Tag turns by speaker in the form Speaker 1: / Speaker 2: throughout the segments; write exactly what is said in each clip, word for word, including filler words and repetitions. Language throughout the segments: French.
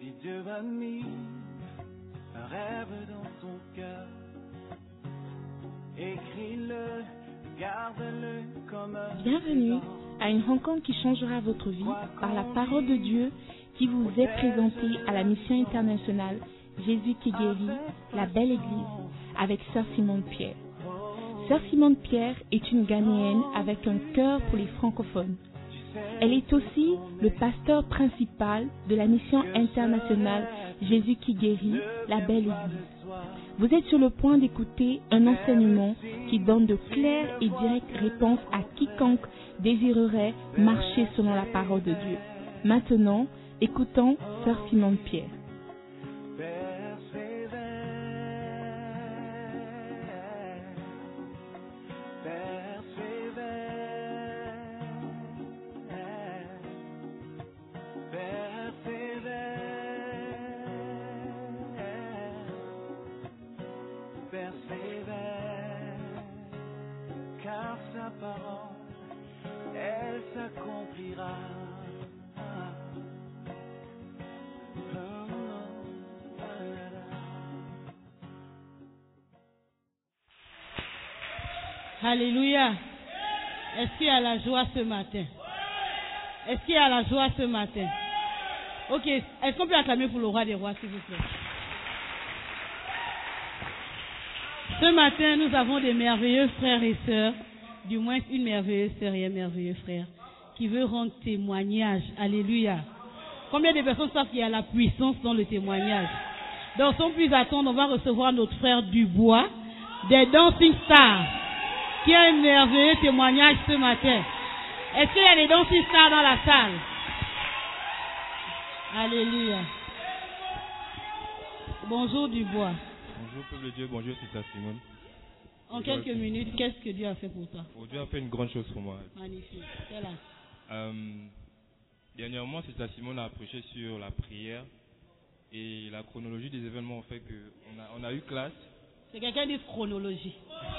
Speaker 1: Si Dieu a mis un rêve dans ton cœur, écris-le, garde-le comme un
Speaker 2: Bienvenue à une rencontre qui changera votre vie par la parole de Dieu qui vous est présentée à la mission internationale Jésus qui guérit, la belle église, avec Sœur Simone Pierre. Sœur Simone Pierre est une Ghanéenne avec un cœur pour les francophones. Elle est aussi le pasteur principal de la mission internationale Jésus qui guérit, la belle église. Vous êtes sur le point d'écouter un enseignement qui donne de claires et directes réponses à quiconque désirerait marcher selon la parole de Dieu. Maintenant, écoutons Sœur Simone Pierre.
Speaker 1: Car sa parole, elle s'accomplira.
Speaker 3: Alléluia. Est-ce qu'il y a la joie ce matin? Est-ce qu'il y a la joie ce matin? Ok. Est-ce qu'on peut acclamer pour le roi des rois, s'il vous plaît? Ce matin, nous avons des merveilleux frères et sœurs, du moins une merveilleuse sœur et un merveilleux frère, qui veut rendre témoignage. Alléluia. Combien de personnes savent qu'il y a la puissance dans le témoignage? Donc, sans plus attendre, on va recevoir notre frère Dubois, des Dancing Stars, qui a un merveilleux témoignage ce matin. Est-ce qu'il y a des Dancing Stars dans la salle? Alléluia. Bonjour Dubois.
Speaker 4: Bonjour peuple de Dieu, bonjour c'est ça Simone.
Speaker 3: En bonjour, quelques minutes, qu'est-ce que Dieu a fait pour toi?
Speaker 4: Oh, Dieu a fait une grande chose pour moi.
Speaker 3: Magnifique. C'est là.
Speaker 4: Euh, dernièrement, c'est ça Simone a prêché sur la prière et la chronologie des événements ont fait que on a, on a eu classe.
Speaker 3: C'est quelqu'un dit chronologie.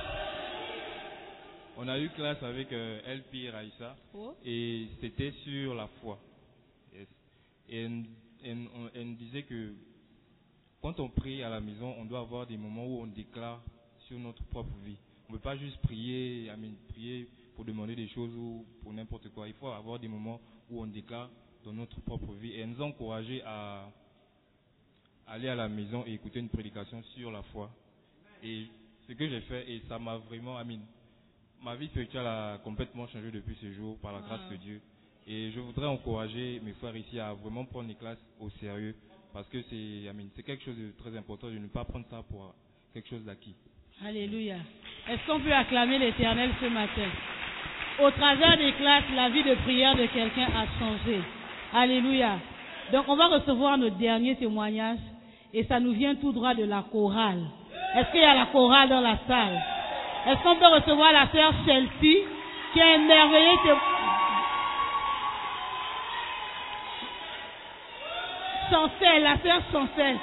Speaker 4: On a eu classe avec euh, L P et Raïssa oh. Et c'était sur la foi. Yes. Et elle, elle, elle, elle disait que quand on prie à la maison, on doit avoir des moments où on déclare sur notre propre vie. On ne peut pas juste prier, prier pour demander des choses ou pour n'importe quoi. Il faut avoir des moments où on déclare dans notre propre vie. Et elle nous a encouragés à aller à la maison et écouter une prédication sur la foi. Et ce que j'ai fait, et ça m'a vraiment, amine, ma vie spirituelle a complètement changé depuis ce jour par la grâce wow. de Dieu. Et je voudrais encourager mes frères ici à vraiment prendre les classes au sérieux. Parce que c'est, c'est quelque chose de très important de ne pas prendre ça pour quelque chose d'acquis.
Speaker 3: Alléluia. Est-ce qu'on peut acclamer l'Éternel ce matin? Au travers des classes, la vie de prière de quelqu'un a changé. Alléluia. Donc on va recevoir notre dernier témoignage et ça nous vient tout droit de la chorale. Est-ce qu'il y a la chorale dans la salle? Est-ce qu'on peut recevoir la sœur Chelsea qui a un merveilleux témoignage? Chancel, la sœur Chancel.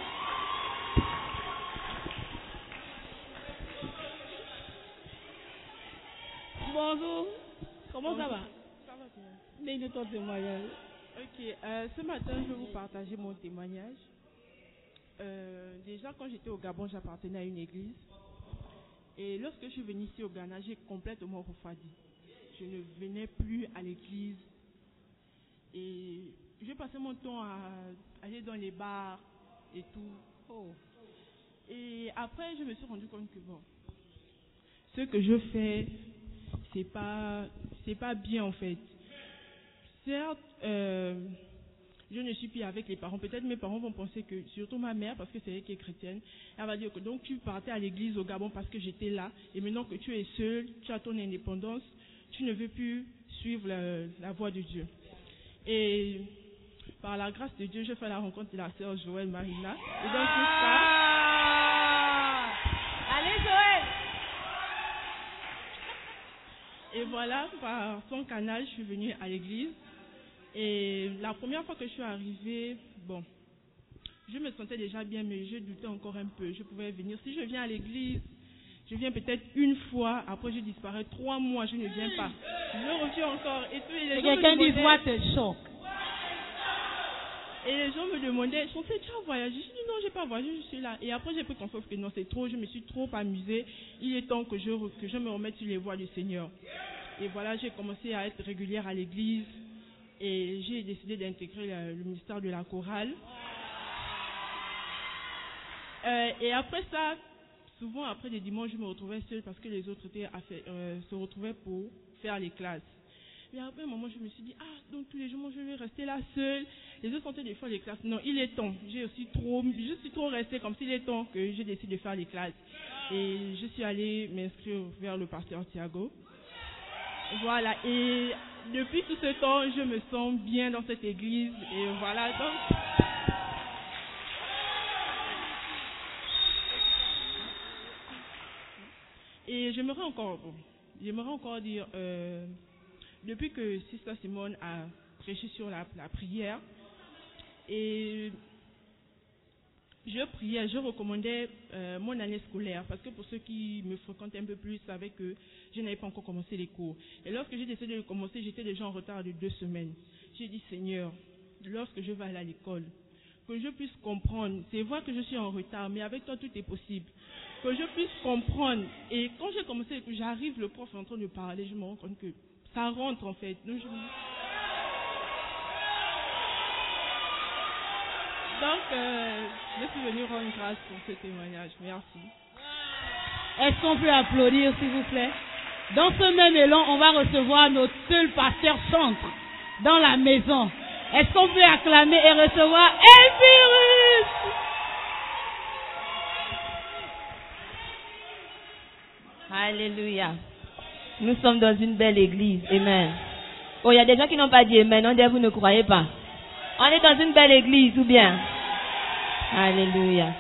Speaker 3: Bonjour. Comment Bonjour. Ça va?
Speaker 5: Ça va bien.
Speaker 3: Mais ton témoignage.
Speaker 5: Ok, euh, ce matin, je vais vous partager mon témoignage. Euh, déjà, quand j'étais au Gabon, j'appartenais à une église. Et lorsque je suis venue ici au Ghana, j'ai complètement refroidi. Je ne venais plus à l'église. Et j'ai passé mon temps à aller dans les bars et tout. Oh. Et après, je me suis rendu compte que bon, ce que je fais, c'est pas, c'est pas bien en fait. Certes, euh, je ne suis plus avec les parents. Peut-être mes parents vont penser que, surtout ma mère, parce que c'est elle qui est chrétienne, elle va dire que donc tu partais à l'église au Gabon parce que j'étais là, et maintenant que tu es seule, tu as ton indépendance, tu ne veux plus suivre la, la voie de Dieu. Et par la grâce de Dieu, je fais la rencontre de la sœur Joël Marina. Et donc,
Speaker 3: ah allez Joël.
Speaker 5: Et voilà, par son canal, je suis venue à l'église. Et la première fois que je suis arrivée, bon, je me sentais déjà bien, mais je doutais encore un peu. Je pouvais venir. Si je viens à l'église, je viens peut-être une fois, après je disparais trois mois, je ne viens pas. Je reviens encore. Et puis les gens
Speaker 3: quelqu'un
Speaker 5: me
Speaker 3: dit voix te choque.
Speaker 5: Et les gens me demandaient, je pensais, tu as voyagé? Je dis non, je n'ai pas voyagé, je suis là. Et après, j'ai pris conscience que non, c'est trop, je me suis trop amusée. Il est temps que je, que je me remette sur les voies du Seigneur. Et voilà, j'ai commencé à être régulière à l'église. Et j'ai décidé d'intégrer le, le ministère de la chorale. Euh, et après ça, souvent après les dimanches, je me retrouvais seule parce que les autres étaient à faire, euh, se retrouvaient pour faire les classes. Mais après un moment, je me suis dit, ah, donc tous les jours, moi, je vais rester là seule. Les autres sont des fois les classes. Non, il est temps. J'ai aussi trop, je suis trop restée comme s'il est temps que j'ai décidé de faire les classes. Et je suis allée m'inscrire vers le pasteur Thiago. Voilà. Et depuis tout ce temps, je me sens bien dans cette église. Et voilà. Donc, et j'aimerais encore, bon, j'aimerais encore dire, euh, depuis que Sister Simone a prêché sur la, la prière, et je priais, je recommandais euh, mon année scolaire, parce que pour ceux qui me fréquentent un peu plus savaient que je n'avais pas encore commencé les cours. Et lorsque j'ai décidé de commencer, j'étais déjà en retard de deux semaines. J'ai dit, Seigneur, lorsque je vais aller à l'école, que je puisse comprendre, c'est vrai que je suis en retard, mais avec toi tout est possible. Que je puisse comprendre. Et quand j'ai commencé et que j'arrive, le prof est en train de parler, je me rends compte que ça rentre en fait. Donc, je... Donc euh, je suis venue rendre grâce pour ce témoignage. Merci.
Speaker 3: Est-ce qu'on peut applaudir, s'il vous plaît? Dans ce même élan, on va recevoir notre seul pasteur chantre dans la maison. Est-ce qu'on peut acclamer et recevoir Elvirus?
Speaker 6: Alléluia. Nous sommes dans une belle église. Amen. Oh, il y a des gens qui n'ont pas dit Amen. On dit, vous ne croyez pas. On est dans une belle église, ou bien? Alléluia.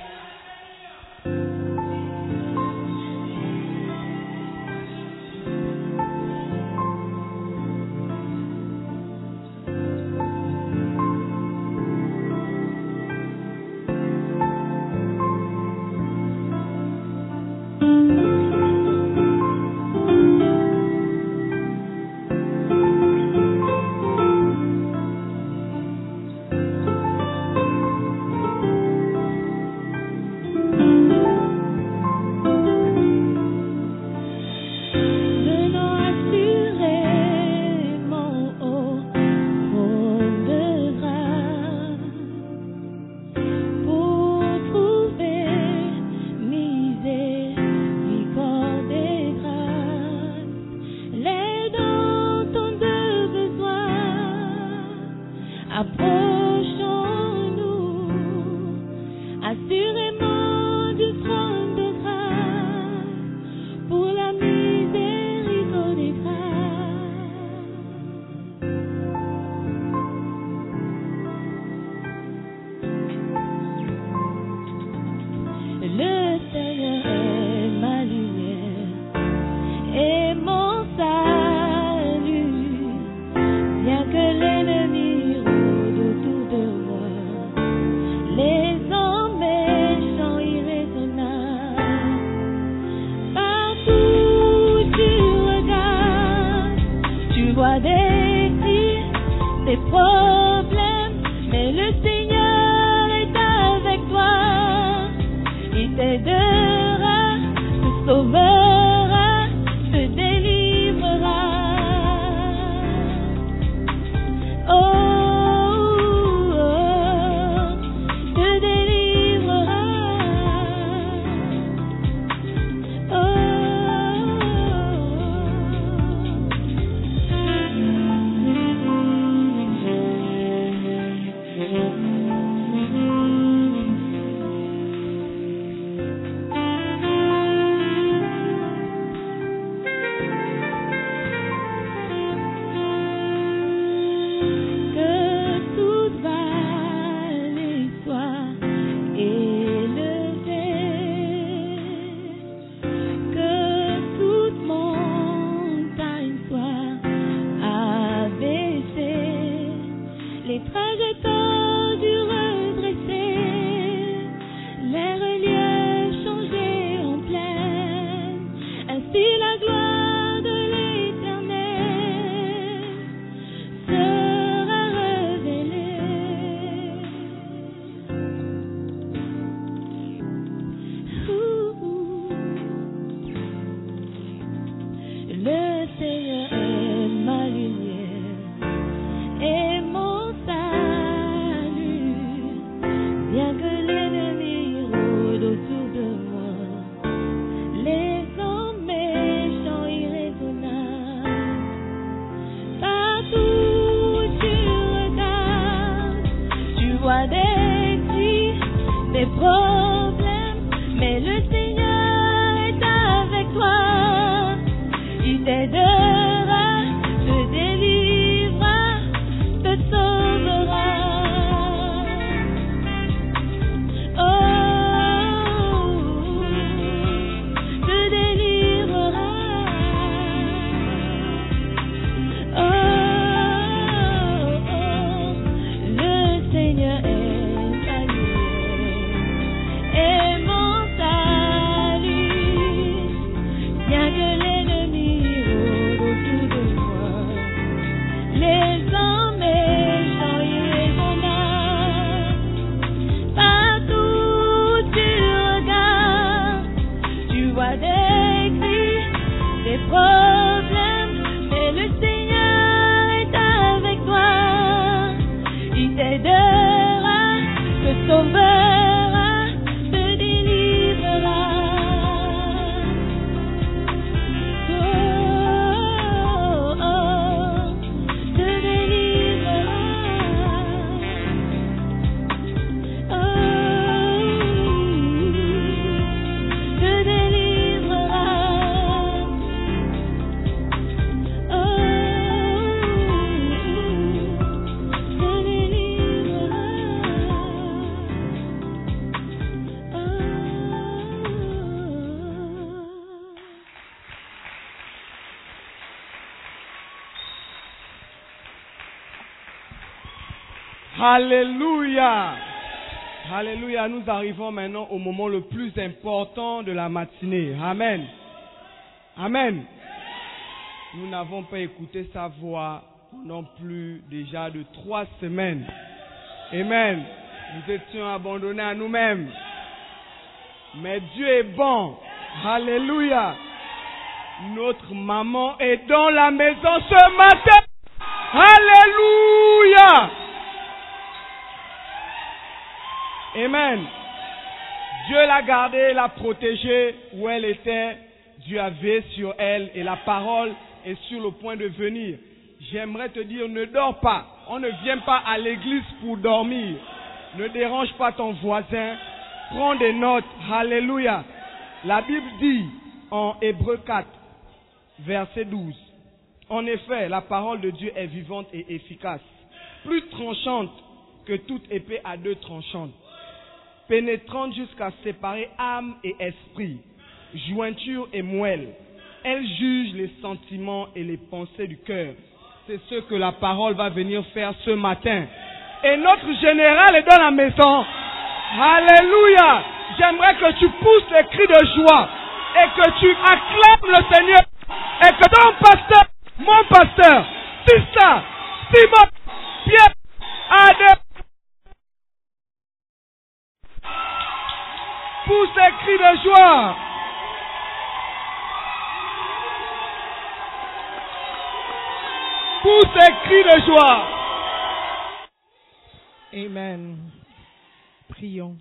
Speaker 7: L'ennemi rôde autour de moi, les hommes
Speaker 6: Bien que l'ennemi rôde autour de moi, les hommes méchants irraisonnables, partout où tu regardes, tu vois des cris, des problèmes, mais le Seigneur est avec toi. Il t'aidera, te délivrera, te sauvera. Oh, te délivrera. Oh, oh, le Seigneur est salut et mon salut. Bien que l'ennemi rôde autour de moi, les hommes méchants irraisonnables, partout où tu regardes, tu vois des cris, des problèmes, mais le Seigneur est avec toi. Il t'aidera, te sauvera, te délivrera. Oh, oh, te délivrera. Oh, te délivrera. Oh, te délivrera.
Speaker 7: Alléluia. Alléluia. Nous arrivons maintenant au moment le plus important de la matinée. Amen. Amen. Nous n'avons pas écouté sa voix non plus déjà de trois semaines. Amen. Nous étions abandonnés à nous-mêmes. Mais Dieu est bon. Alléluia. Notre maman est dans la maison ce matin. Alléluia. Amen. Dieu l'a gardée, l'a protégée où elle était. Dieu a veillé sur elle et la parole est sur le point de venir. J'aimerais te dire, ne dors pas. On ne vient pas à l'église pour dormir. Ne dérange pas ton voisin. Prends des notes. Alléluia. La Bible dit en Hébreux quatre, verset douze. En effet, la parole de Dieu est vivante et efficace, plus tranchante que toute épée à deux tranchantes, pénétrante jusqu'à séparer âme et esprit, jointure et moelle. Elle juge les sentiments et les pensées du cœur. C'est ce que la parole va venir faire ce matin. Et notre général est dans la maison. Alléluia. J'aimerais que tu pousses les cris de joie et que tu acclames le Seigneur. Et que ton pasteur, mon pasteur, Sista, Simon, Pierre, Adem, pousse les cris de joie. Pousse les cris de joie.
Speaker 8: Amen. Prions.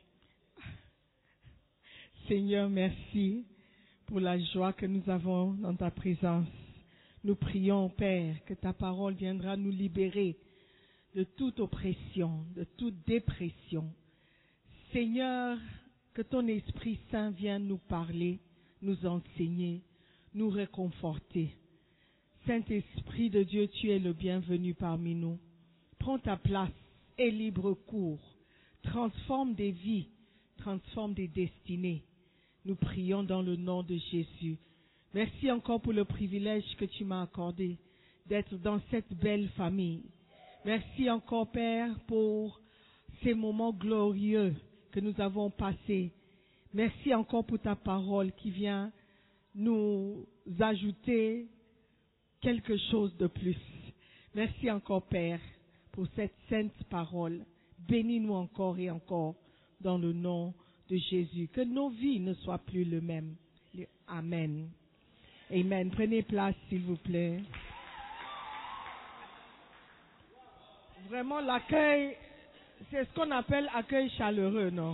Speaker 8: Seigneur, merci pour la joie que nous avons dans ta présence. Nous prions, Père, que ta parole viendra nous libérer de toute oppression, de toute dépression. Seigneur, que ton Esprit Saint vienne nous parler, nous enseigner, nous réconforter. Saint-Esprit de Dieu, tu es le bienvenu parmi nous. Prends ta place et libre cours. Transforme des vies, transforme des destinées. Nous prions dans le nom de Jésus. Merci encore pour le privilège que tu m'as accordé d'être dans cette belle famille. Merci encore, Père, pour ces moments glorieux que nous avons passés. Merci encore pour ta parole qui vient nous ajouter quelque chose de plus. Merci encore, Père, pour cette sainte parole. Bénis-nous encore et encore dans le nom de Jésus. Que nos vies ne soient plus les mêmes. Amen. Amen. Prenez place, s'il vous plaît. Vraiment, l'accueil, c'est ce qu'on appelle accueil chaleureux, non?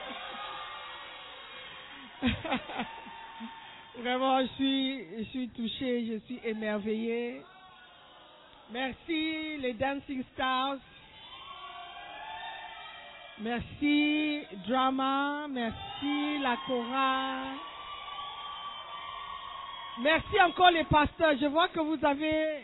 Speaker 8: Vraiment, je suis, je suis touchée, je suis émerveillée. Merci les Dancing Stars. Merci Drama. Merci la chorale. Merci encore les pasteurs. Je vois que vous avez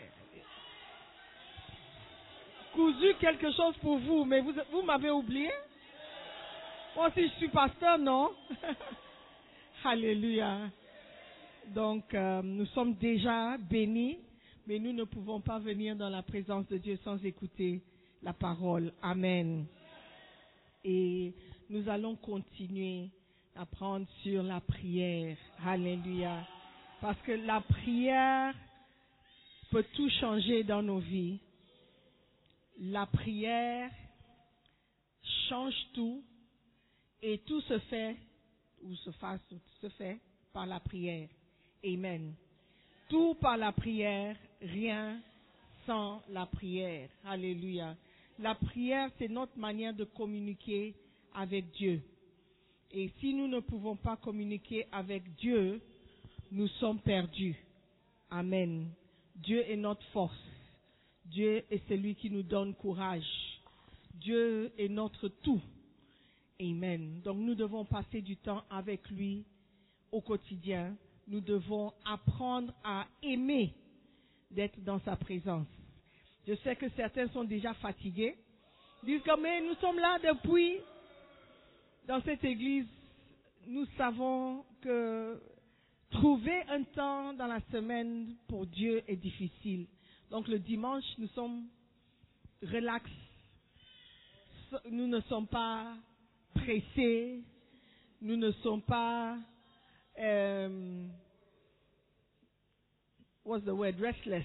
Speaker 8: cousu quelque chose pour vous, mais vous, vous m'avez oublié. Moi aussi, je suis pasteur, non? Alléluia. Donc, euh, nous sommes déjà bénis, mais nous ne pouvons pas venir dans la présence de Dieu sans écouter la parole. Amen. Et nous allons continuer à prendre sur la prière. Alléluia. Parce que la prière peut tout changer dans nos vies. La prière change tout et tout se fait, ou se fasse, ou se fait par la prière. Amen. Tout par la prière, rien sans la prière. Alléluia. La prière, c'est notre manière de communiquer avec Dieu. Et si nous ne pouvons pas communiquer avec Dieu, nous sommes perdus. Amen. Dieu est notre force. Dieu est celui qui nous donne courage. Dieu est notre tout. Amen. Donc nous devons passer du temps avec lui au quotidien. Nous devons apprendre à aimer d'être dans sa présence. Je sais que certains sont déjà fatigués. Ils disent que mais nous sommes là depuis. Dans cette église, nous savons que trouver un temps dans la semaine pour Dieu est difficile. Donc le dimanche, nous sommes relax. Nous ne sommes pas pressés. Nous ne sommes pas... Euh, what's the word? Restless.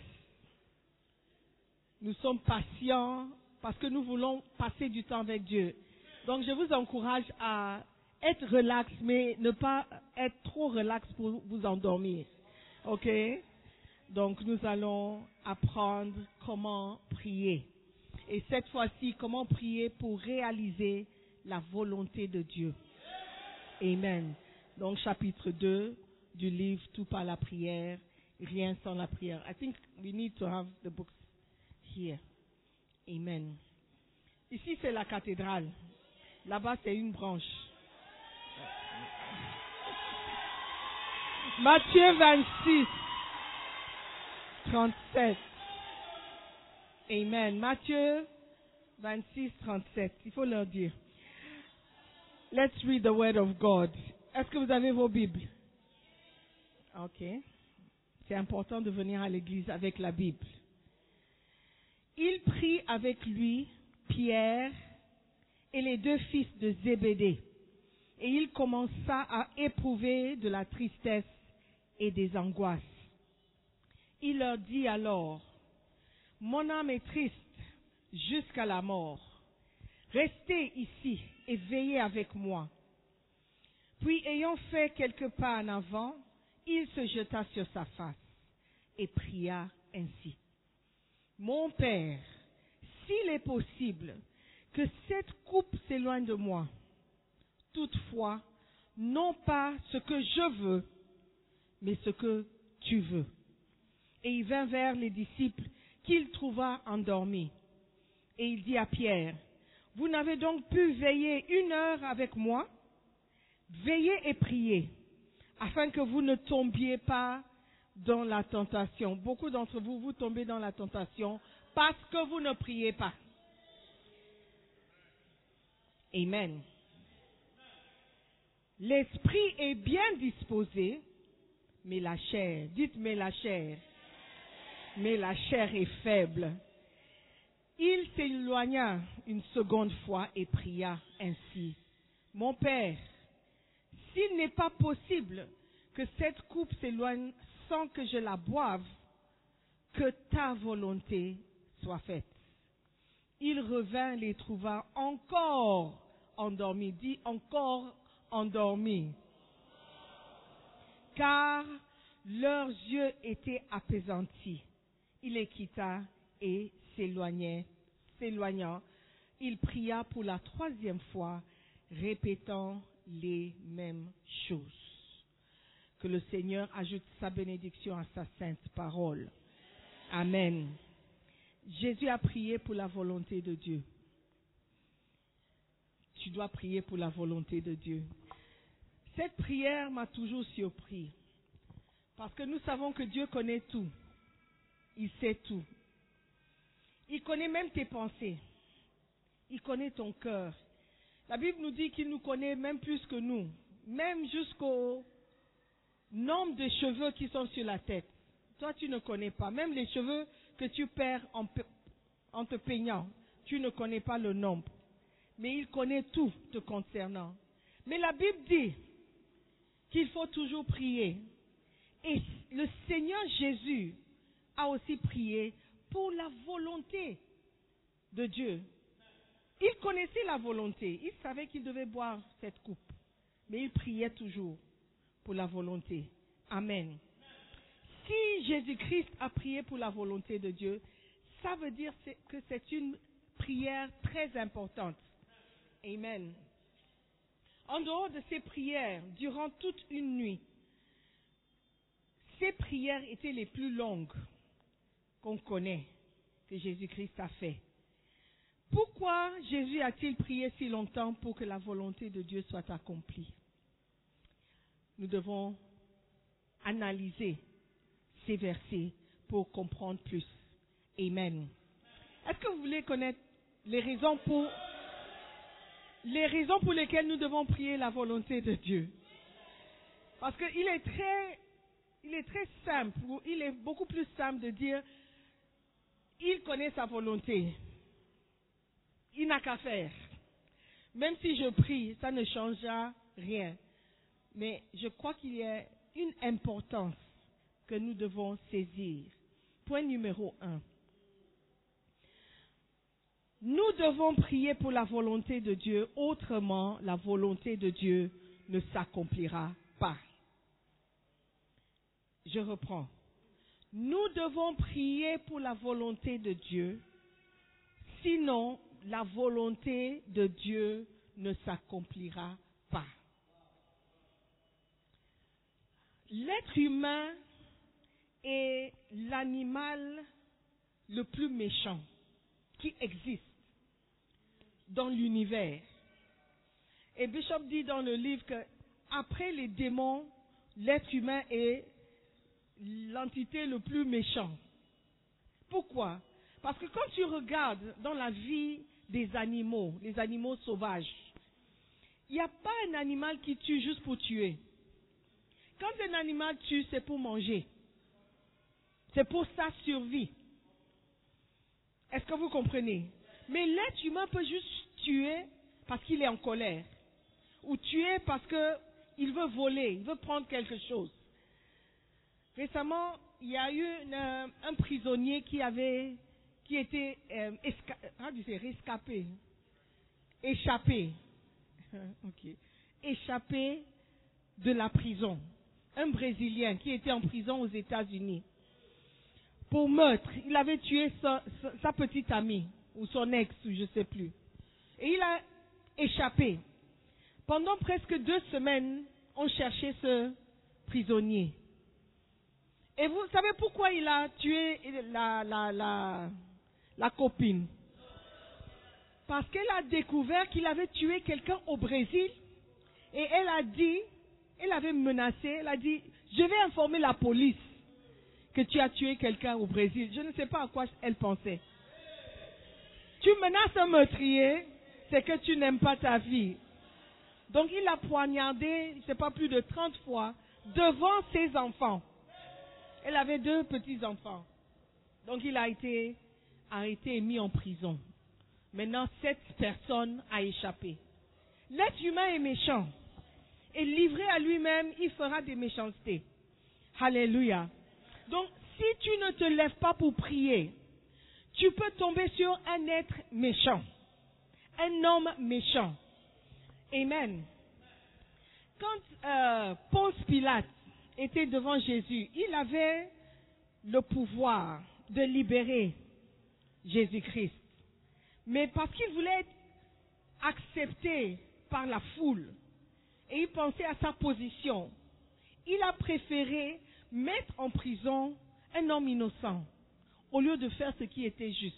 Speaker 8: Nous sommes patients parce que nous voulons passer du temps avec Dieu. Donc je vous encourage à être relax, mais ne pas être trop relax pour vous endormir. Ok? Donc nous allons apprendre comment prier. Et cette fois-ci, comment prier pour réaliser la volonté de Dieu. Amen. Donc chapitre deux du livre Tout par la prière, rien sans la prière. I think we need to have the books here. Amen. Ici c'est la cathédrale. Là-bas c'est une branche. Matthieu vingt-six, trente-sept. Amen. Matthieu vingt-six, trente-sept. Il faut leur dire. Let's read the word of God. Est-ce que vous avez vos Bibles? Ok. C'est important de venir à l'église avec la Bible. Il prit avec lui Pierre et les deux fils de Zébédée. Et il commença à éprouver de la tristesse et des angoisses. Il leur dit alors, « Mon âme est triste jusqu'à la mort. Restez ici et veillez avec moi. » Puis, ayant fait quelques pas en avant, il se jeta sur sa face et pria ainsi. « Mon Père, s'il est possible que cette coupe s'éloigne de moi, toutefois, non pas ce que je veux, mais ce que tu veux. » Et il vint vers les disciples qu'il trouva endormis. Et il dit à Pierre, « Vous n'avez donc pu veiller une heure avec moi? Veillez et priez, afin que vous ne tombiez pas dans la tentation. » Beaucoup d'entre vous, vous tombez dans la tentation parce que vous ne priez pas. Amen. L'esprit est bien disposé, mais la chair, dites mais la chair, mais la chair est faible. Il s'éloigna une seconde fois et pria ainsi. « Mon Père, s'il n'est pas possible que cette coupe s'éloigne sans que je la boive, que ta volonté soit faite. » Il revint, les trouva encore endormis. Dit encore endormis. Car leurs yeux étaient apaisantis. Il les quitta et s'éloignait, s'éloignant. il pria pour la troisième fois, répétant les mêmes choses. Que le Seigneur ajoute sa bénédiction à sa sainte parole. Amen. Jésus a prié pour la volonté de Dieu. Tu dois prier pour la volonté de Dieu. Cette prière m'a toujours surpris. Parce que nous savons que Dieu connaît tout. Il sait tout. Il connaît même tes pensées. Il connaît ton cœur. La Bible nous dit qu'il nous connaît même plus que nous. Même jusqu'au nombre de cheveux qui sont sur la tête. Toi, tu ne connais pas. Même les cheveux que tu perds en, en te peignant, tu ne connais pas le nombre. Mais il connaît tout te concernant. Mais la Bible dit qu'il faut toujours prier. Et le Seigneur Jésus a aussi prié pour la volonté de Dieu. Il connaissait la volonté. Il savait qu'il devait boire cette coupe. Mais il priait toujours pour la volonté. Amen. Si Jésus-Christ a prié pour la volonté de Dieu, ça veut dire que c'est une prière très importante. Amen. En dehors de ces prières, durant toute une nuit, ces prières étaient les plus longues qu'on connaît, que Jésus-Christ a fait. Pourquoi Jésus a-t-il prié si longtemps pour que la volonté de Dieu soit accomplie? Nous devons analyser ces versets pour comprendre plus. Amen. Est-ce que vous voulez connaître les raisons pour, les raisons pour lesquelles nous devons prier la volonté de Dieu? Parce qu'il est très, il est très simple, il est beaucoup plus simple de dire, il connaît sa volonté. Il n'a qu'à faire. Même si je prie, ça ne changera rien. Mais je crois qu'il y a une importance que nous devons saisir. Point numéro un. Nous devons prier pour la volonté de Dieu, autrement la volonté de Dieu ne s'accomplira pas. Je reprends. Nous devons prier pour la volonté de Dieu, sinon la volonté de Dieu ne s'accomplira pas. L'être humain est l'animal le plus méchant qui existe dans l'univers. Et Bishop dit dans le livre que après les démons, l'être humain est l'entité le plus méchant. Pourquoi? Parce que quand tu regardes dans la vie des animaux, les animaux sauvages, il n'y a pas un animal qui tue juste pour tuer. Quand un animal tue, c'est pour manger. C'est pour sa survie. Est-ce que vous comprenez? Mais l'être humain peut juste tuer parce qu'il est en colère. Ou tuer parce qu'il veut voler, il veut prendre quelque chose. Récemment, il y a eu une, un prisonnier qui avait, qui était euh, esca, ah, rescapé, échappé, okay. échappé de la prison. Un Brésilien qui était en prison aux États-Unis pour meurtre. Il avait tué sa, sa, sa petite amie ou son ex, ou je ne sais plus. Et il a échappé. Pendant presque deux semaines, on cherchait ce prisonnier. Et vous savez pourquoi il a tué la, la, la, la copine? Parce qu'elle a découvert qu'il avait tué quelqu'un au Brésil et elle a dit, elle avait menacé, elle a dit, je vais informer la police que tu as tué quelqu'un au Brésil. Je ne sais pas à quoi elle pensait. Tu menaces un meurtrier, c'est que tu n'aimes pas ta vie. Donc il a poignardé, je ne sais pas, plus de trente fois devant ses enfants. Elle avait deux petits-enfants. Donc il a été arrêté et mis en prison. Maintenant, cette personne a échappé. L'être humain est méchant. Et livré à lui-même, il fera des méchancetés. Alléluia. Donc, si tu ne te lèves pas pour prier, tu peux tomber sur un être méchant. Un homme méchant. Amen. Quand euh, Ponce Pilate était devant Jésus, il avait le pouvoir de libérer Jésus-Christ. Mais parce qu'il voulait être accepté par la foule et il pensait à sa position, il a préféré mettre en prison un homme innocent au lieu de faire ce qui était juste.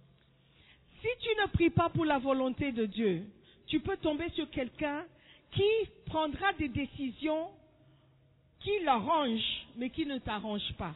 Speaker 8: Si tu ne pries pas pour la volonté de Dieu, tu peux tomber sur quelqu'un qui prendra des décisions qui l'arrangent, mais qui ne t'arrangent pas.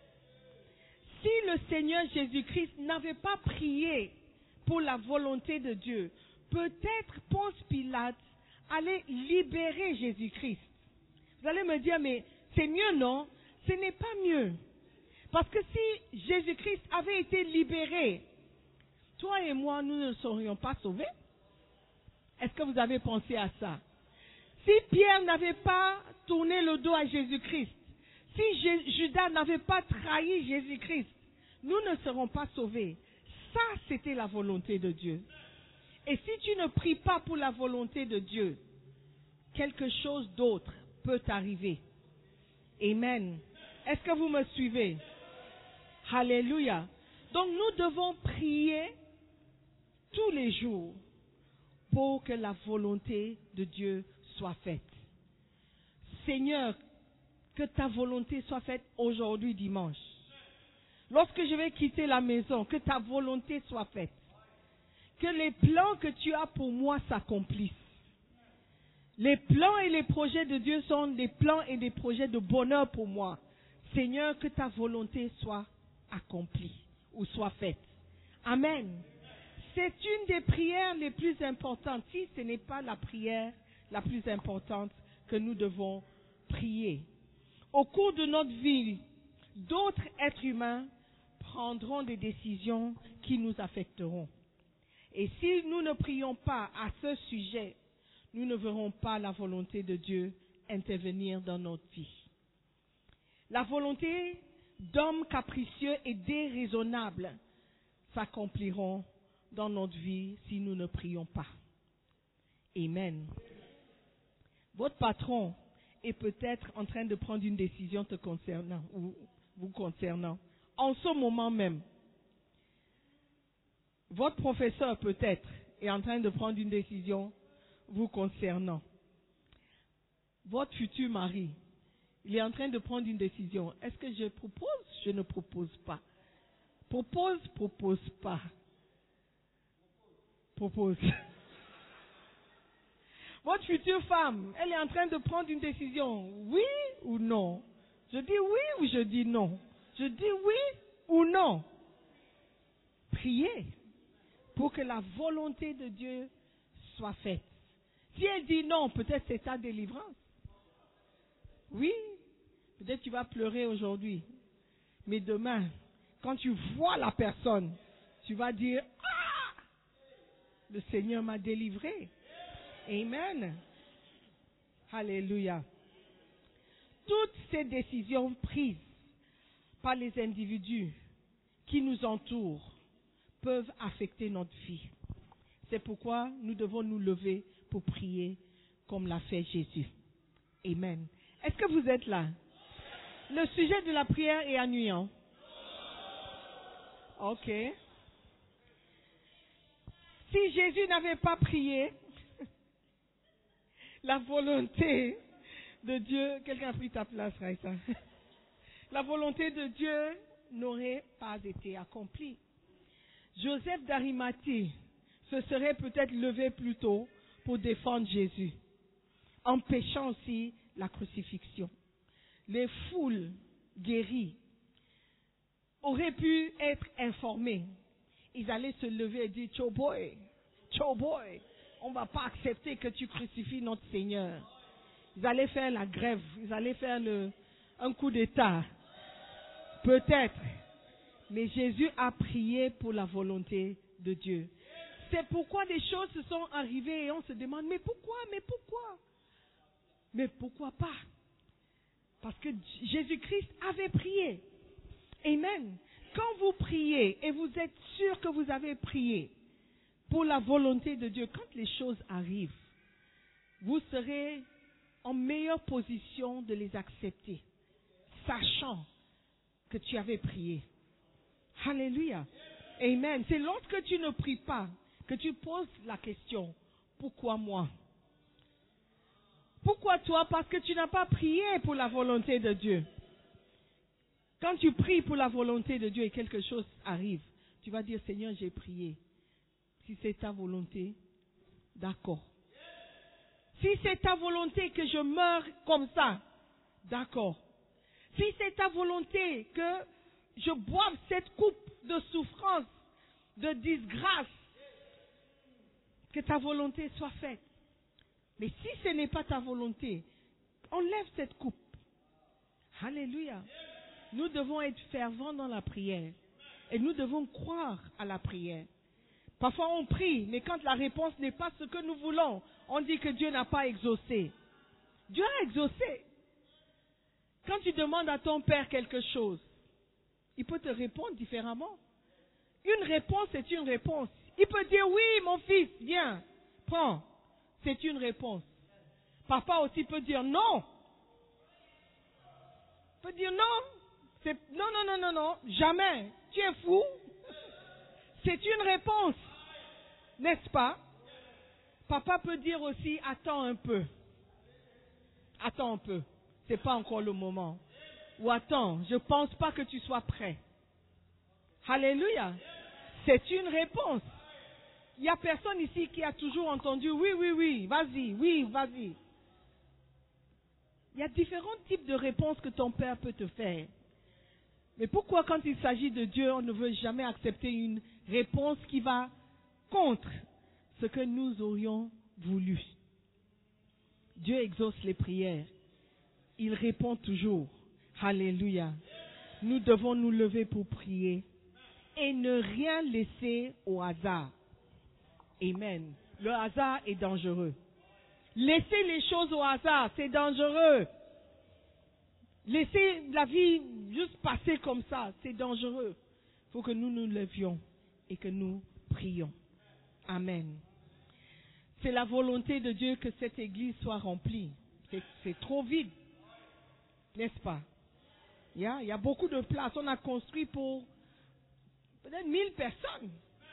Speaker 8: Si le Seigneur Jésus-Christ n'avait pas prié pour la volonté de Dieu, peut-être Ponce Pilate allait libérer Jésus-Christ. Vous allez me dire, mais c'est mieux, non? Ce n'est pas mieux. Parce que si Jésus-Christ avait été libéré, toi et moi, nous ne serions pas sauvés. Est-ce que vous avez pensé à ça? Si Pierre n'avait pas tourné le dos à Jésus-Christ, si Judas n'avait pas trahi Jésus-Christ, nous ne serons pas sauvés. Ça, c'était la volonté de Dieu. Et si tu ne pries pas pour la volonté de Dieu, quelque chose d'autre peut arriver. Amen. Est-ce que vous me suivez? Alléluia. Donc nous devons prier tous les jours pour que la volonté de Dieu soit faite. Seigneur, que ta volonté soit faite aujourd'hui dimanche. Lorsque je vais quitter la maison, que ta volonté soit faite. Que les plans que tu as pour moi s'accomplissent. Les plans et les projets de Dieu sont des plans et des projets de bonheur pour moi. Seigneur, que ta volonté soit accomplie ou soit faite. Amen. C'est une des prières les plus importantes, si ce n'est pas la prière la plus importante que nous devons prier. Au cours de notre vie, d'autres êtres humains prendront des décisions qui nous affecteront. Et si nous ne prions pas à ce sujet, nous ne verrons pas la volonté de Dieu intervenir dans notre vie. La volonté d'hommes capricieux et déraisonnables s'accompliront dans notre vie si nous ne prions pas. Amen. Votre patron est peut-être en train de prendre une décision te concernant ou vous concernant en ce moment même. Votre professeur peut-être est en train de prendre une décision vous concernant. Votre futur mari, il est en train de prendre une décision. Est-ce que je propose? Je ne propose pas. Propose, propose pas. Propose. Votre future femme, elle est en train de prendre une décision. Oui ou non? Je dis oui ou je dis non? Je dis oui ou non? Priez pour que la volonté de Dieu soit faite. Si elle dit non, peut-être c'est ta délivrance. Oui, peut-être tu vas pleurer aujourd'hui. Mais demain, quand tu vois la personne, tu vas dire « Ah! Le Seigneur m'a délivré. » Amen. Alléluia. Toutes ces décisions prises par les individus qui nous entourent peuvent affecter notre vie. C'est pourquoi nous devons nous lever pour prier comme l'a fait Jésus. Amen. Est-ce que vous êtes là? Le sujet de la prière est ennuyant. Ok. Si Jésus n'avait pas prié, la volonté de Dieu, quelqu'un a pris ta place, Raïssa. La volonté de Dieu n'aurait pas été accomplie. Joseph d'Arimathie se serait peut-être levé plus tôt pour défendre Jésus, empêchant aussi la crucifixion. Les foules guéries auraient pu être informées. Ils allaient se lever et dire, Cho boy, Cho boy, on ne va pas accepter que tu crucifies notre Seigneur. Ils allaient faire la grève, ils allaient faire le, un coup d'État. Peut-être. Mais Jésus a prié pour la volonté de Dieu. C'est pourquoi des choses se sont arrivées et on se demande, mais pourquoi, mais pourquoi? Mais pourquoi pas? Parce que Jésus-Christ avait prié. Amen. Quand vous priez et vous êtes sûr que vous avez prié pour la volonté de Dieu, quand les choses arrivent, vous serez en meilleure position de les accepter, sachant que tu avais prié. Alléluia. Amen. C'est lorsque tu ne pries pas que tu poses la question, pourquoi moi? Pourquoi toi? Parce que tu n'as pas prié pour la volonté de Dieu. Quand tu pries pour la volonté de Dieu et quelque chose arrive, tu vas dire, Seigneur, j'ai prié. Si c'est ta volonté, d'accord. Si c'est ta volonté que je meure comme ça, d'accord. Si c'est ta volonté que je boive cette coupe de souffrance, de disgrâce, que ta volonté soit faite. Mais si ce n'est pas ta volonté, enlève cette coupe. Alléluia. Nous devons être fervents dans la prière. Et nous devons croire à la prière. Parfois on prie, mais quand la réponse n'est pas ce que nous voulons, on dit que Dieu n'a pas exaucé. Dieu a exaucé. Quand tu demandes à ton Père quelque chose, il peut te répondre différemment. Une réponse est une réponse. Il peut dire, oui, mon fils, viens, prends. C'est une réponse. Papa aussi peut dire non. Il peut dire non. C'est, non, non, non, non, non, jamais. Tu es fou. C'est une réponse. N'est-ce pas? Papa peut dire aussi, attends un peu. Attends un peu. C'est pas encore le moment. Ou attends, je pense pas que tu sois prêt. Alléluia. C'est une réponse. Il n'y a personne ici qui a toujours entendu, oui, oui, oui, vas-y, oui, vas-y. Il y a différents types de réponses que ton Père peut te faire. Mais pourquoi quand il s'agit de Dieu, on ne veut jamais accepter une réponse qui va contre ce que nous aurions voulu? Dieu exauce les prières. Il répond toujours. Alléluia. Nous devons nous lever pour prier et ne rien laisser au hasard. Amen. Le hasard est dangereux. Laisser les choses au hasard, c'est dangereux. Laisser la vie juste passer comme ça, c'est dangereux. Il faut que nous nous levions et que nous prions. Amen. C'est la volonté de Dieu que cette église soit remplie. C'est, c'est trop vide. N'est-ce pas? Il y a, il y a beaucoup de place. On a construit pour peut-être mille personnes.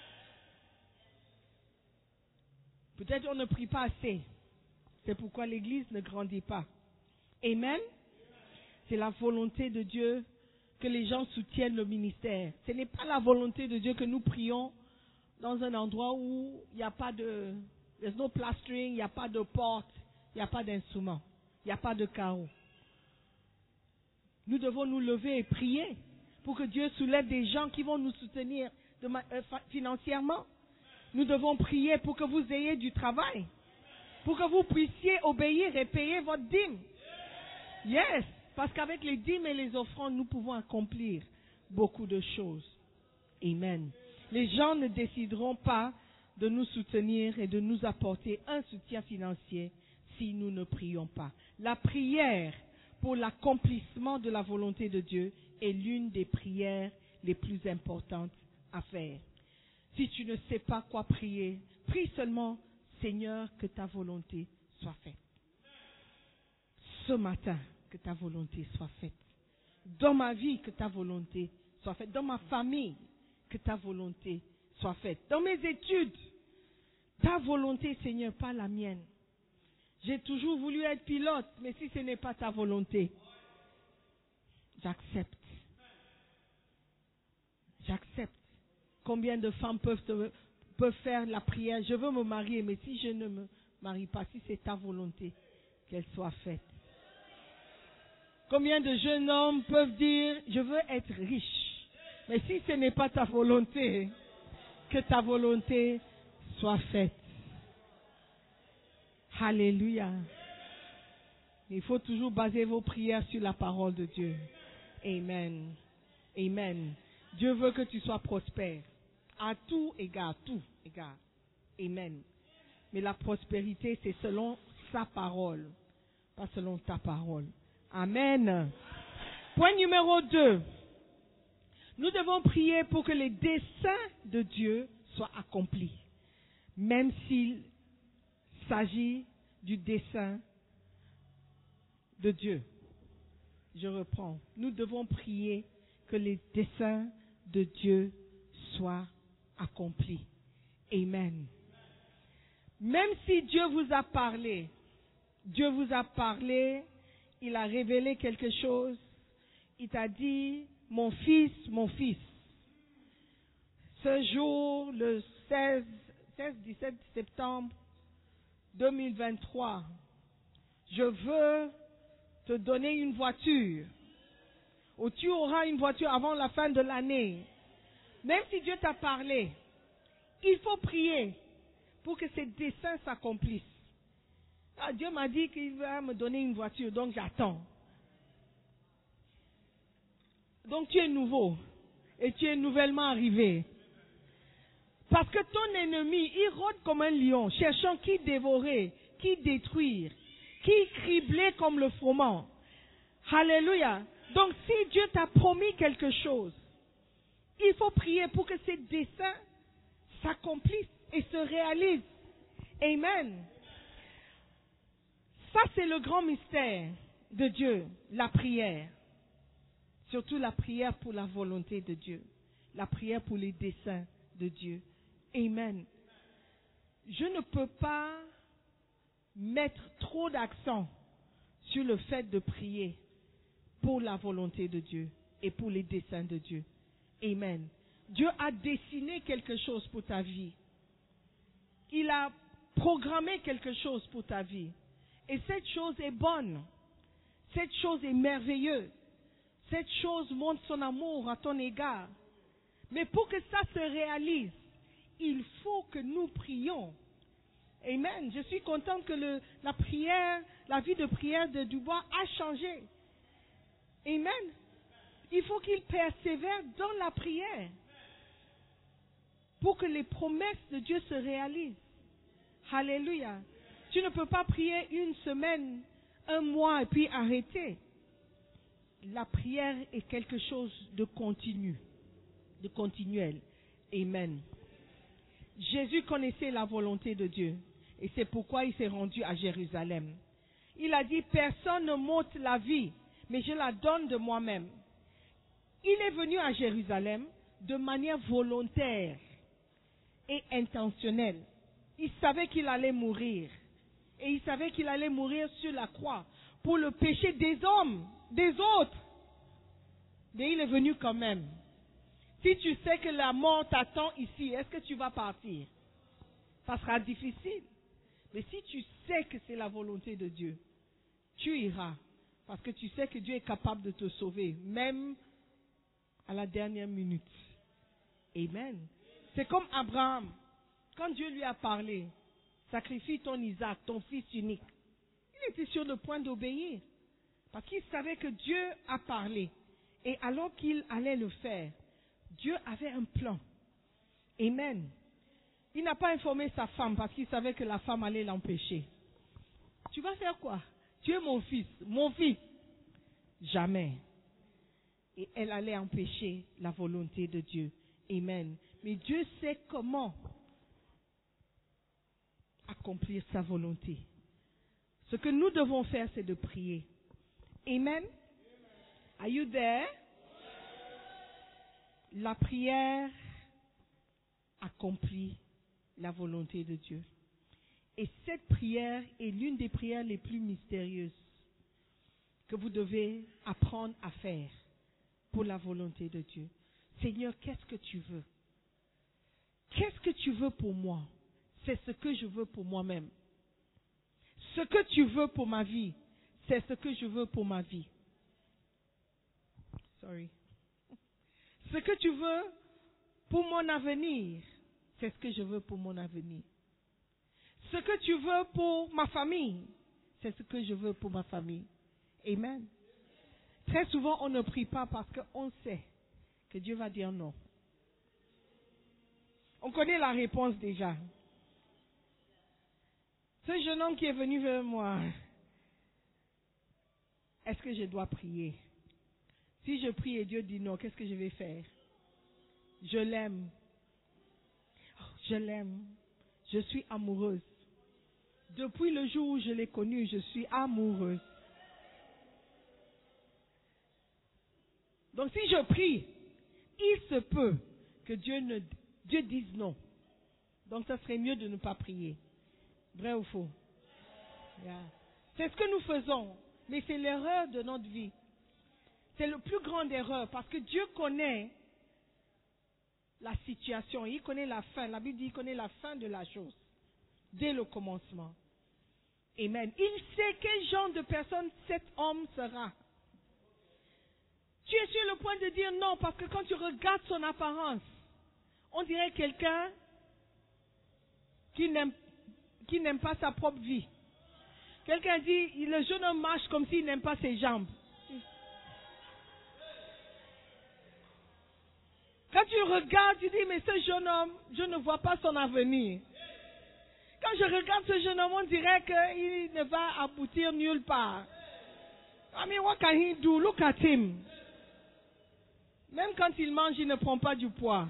Speaker 8: Peut-être on ne prie pas assez. C'est pourquoi l'église ne grandit pas. Amen. C'est la volonté de Dieu que les gens soutiennent le ministère. Ce n'est pas la volonté de Dieu que nous prions dans un endroit où il n'y a pas de... There's no plastering, il n'y a pas de porte, il n'y a pas d'instrument, il n'y a pas de carreaux. Nous devons nous lever et prier pour que Dieu soulève des gens qui vont nous soutenir de ma, euh, financièrement. Nous devons prier pour que vous ayez du travail, pour que vous puissiez obéir et payer votre dîme. Yes, parce qu'avec les dîmes et les offrandes, nous pouvons accomplir beaucoup de choses. Amen. Les gens ne décideront pas de nous soutenir et de nous apporter un soutien financier si nous ne prions pas. La prière pour l'accomplissement de la volonté de Dieu est l'une des prières les plus importantes à faire. Si tu ne sais pas quoi prier, prie seulement, Seigneur, que ta volonté soit faite. Ce matin, que ta volonté soit faite. Dans ma vie, que ta volonté soit faite. Dans ma famille, que ta volonté soit faite. Dans mes études, ta volonté, Seigneur, pas la mienne. J'ai toujours voulu être pilote, mais si ce n'est pas ta volonté, j'accepte. J'accepte. Combien de femmes peuvent, te, peuvent faire la prière, je veux me marier, mais si je ne me marie pas, si c'est ta volonté, qu'elle soit faite. Combien de jeunes hommes peuvent dire, je veux être riche, mais si ce n'est pas ta volonté, que ta volonté soit faite. Alléluia. Il faut toujours baser vos prières sur la parole de Dieu. Amen. Amen. Dieu veut que tu sois prospère. À tout égard, tout égard. Amen. Mais la prospérité, c'est selon sa parole, pas selon ta parole. Amen. Point numéro deux. Nous devons prier pour que les desseins de Dieu soient accomplis, même s'il s'agit du dessein de Dieu. Je reprends. Nous devons prier que les desseins de Dieu soit accompli. Amen. Même si Dieu vous a parlé, Dieu vous a parlé, il a révélé quelque chose, il t'a dit, mon fils, mon fils, ce jour, le seize, seize dix-sept septembre deux mille vingt-trois, je veux te donner une voiture, ou tu auras une voiture avant la fin de l'année. Même si Dieu t'a parlé, il faut prier pour que ses desseins s'accomplissent. Ah, Dieu m'a dit qu'il va me donner une voiture, donc j'attends. Donc tu es nouveau et tu es nouvellement arrivé. Parce que ton ennemi, il rôde comme un lion, cherchant qui dévorer, qui détruire, qui cribler comme le froment. Alléluia. Donc si Dieu t'a promis quelque chose, il faut prier pour que ses desseins s'accomplissent et se réalisent. Amen. Ça, c'est le grand mystère de Dieu, la prière. Surtout la prière pour la volonté de Dieu. La prière pour les desseins de Dieu. Amen. Je ne peux pas mettre trop d'accent sur le fait de prier pour la volonté de Dieu et pour les desseins de Dieu. Amen. Dieu a dessiné quelque chose pour ta vie. Il a programmé quelque chose pour ta vie. Et cette chose est bonne. Cette chose est merveilleuse. Cette chose montre son amour à ton égard. Mais pour que ça se réalise, il faut que nous prions. Amen. Je suis contente que le, la prière, la vie de prière de Dubois a changé. Amen. Il faut qu'il persévère dans la prière pour que les promesses de Dieu se réalisent. Alléluia. Tu ne peux pas prier une semaine, un mois et puis arrêter. La prière est quelque chose de continu, de continuel. Amen. Jésus connaissait la volonté de Dieu et c'est pourquoi il s'est rendu à Jérusalem. Il a dit, personne ne m'ôte la vie, mais je la donne de moi-même. Il est venu à Jérusalem de manière volontaire et intentionnelle. Il savait qu'il allait mourir. Et il savait qu'il allait mourir sur la croix pour le péché des hommes, des autres. Mais il est venu quand même. Si tu sais que la mort t'attend ici, est-ce que tu vas partir? Ça sera difficile. Mais si tu sais que c'est la volonté de Dieu, tu iras. Parce que tu sais que Dieu est capable de te sauver, même à la dernière minute. Amen. C'est comme Abraham. Quand Dieu lui a parlé, sacrifie ton Isaac, ton fils unique. Il était sur le point d'obéir. Parce qu'il savait que Dieu a parlé. Et alors qu'il allait le faire, Dieu avait un plan. Amen. Il n'a pas informé sa femme parce qu'il savait que la femme allait l'empêcher. Tu vas faire quoi? Tu es mon fils, mon fils. Jamais. Et elle allait empêcher la volonté de Dieu. Amen. Mais Dieu sait comment accomplir sa volonté. Ce que nous devons faire, c'est de prier. Amen. Are you there? La prière accomplit la volonté de Dieu. Et cette prière est l'une des prières les plus mystérieuses que vous devez apprendre à faire pour la volonté de Dieu. Seigneur, qu'est-ce que tu veux? Qu'est-ce que tu veux pour moi? C'est ce que je veux pour moi-même. Ce que tu veux pour ma vie, c'est ce que je veux pour ma vie. Sorry. Ce que tu veux pour mon avenir, c'est ce que je veux pour mon avenir. Ce que tu veux pour ma famille, c'est ce que je veux pour ma famille. Amen. Très souvent, on ne prie pas parce qu'on sait que Dieu va dire non. On connaît la réponse déjà. Ce jeune homme qui est venu vers moi, est-ce que je dois prier? Si je prie et Dieu dit non, qu'est-ce que je vais faire? Je l'aime. Oh, je l'aime. Je suis amoureuse. Depuis le jour où je l'ai connu, je suis amoureuse. Donc si je prie, il se peut que Dieu, ne, Dieu dise non. Donc, ça serait mieux de ne pas prier. Vrai ou faux? Yeah. C'est ce que nous faisons, mais c'est l'erreur de notre vie. C'est la plus grande erreur parce que Dieu connaît la situation, il connaît la fin. La Bible dit qu'il connaît la fin de la chose, dès le commencement. Amen. Il sait quel genre de personne cet homme sera. Tu es sur le point de dire non parce que quand tu regardes son apparence, on dirait quelqu'un qui n'aime, qui n'aime pas sa propre vie. Quelqu'un dit, le jeune homme marche comme s'il n'aime pas ses jambes. Quand tu regardes, tu dis, mais ce jeune homme, je ne vois pas son avenir. Quand je regarde ce jeune homme, on dirait qu'il ne va aboutir nulle part. I mean, what can he do? Look at him. Même quand il mange, il ne prend pas du poids.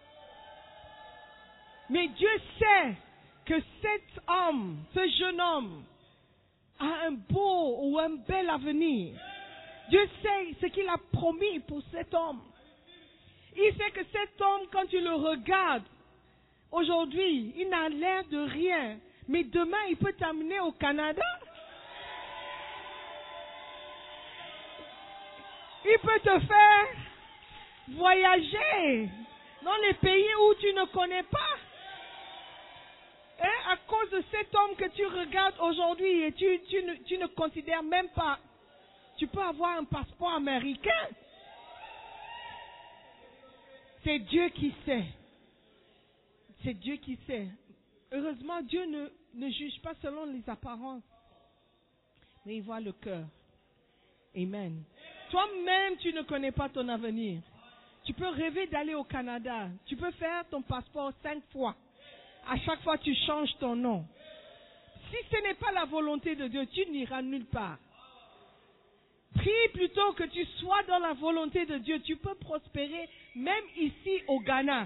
Speaker 8: Mais Dieu sait que cet homme, ce jeune homme, a un beau ou un bel avenir. Dieu sait ce qu'il a promis pour cet homme. Il sait que cet homme, quand tu le regardes, aujourd'hui, il n'a l'air de rien, mais demain, il peut t'amener au Canada. Il peut te faire voyager dans les pays où tu ne connais pas. Et à cause de cet homme que tu regardes aujourd'hui et tu, tu, ne, tu ne considères même pas, tu peux avoir un passeport américain. C'est Dieu qui sait. C'est Dieu qui sait. Heureusement, Dieu ne, ne juge pas selon les apparences, mais il voit le cœur. Amen. Toi-même, tu ne connais pas ton avenir. Tu peux rêver d'aller au Canada. Tu peux faire ton passeport cinq fois. À chaque fois, tu changes ton nom. Si ce n'est pas la volonté de Dieu, tu n'iras nulle part. Prie plutôt que tu sois dans la volonté de Dieu. Tu peux prospérer même ici au Ghana.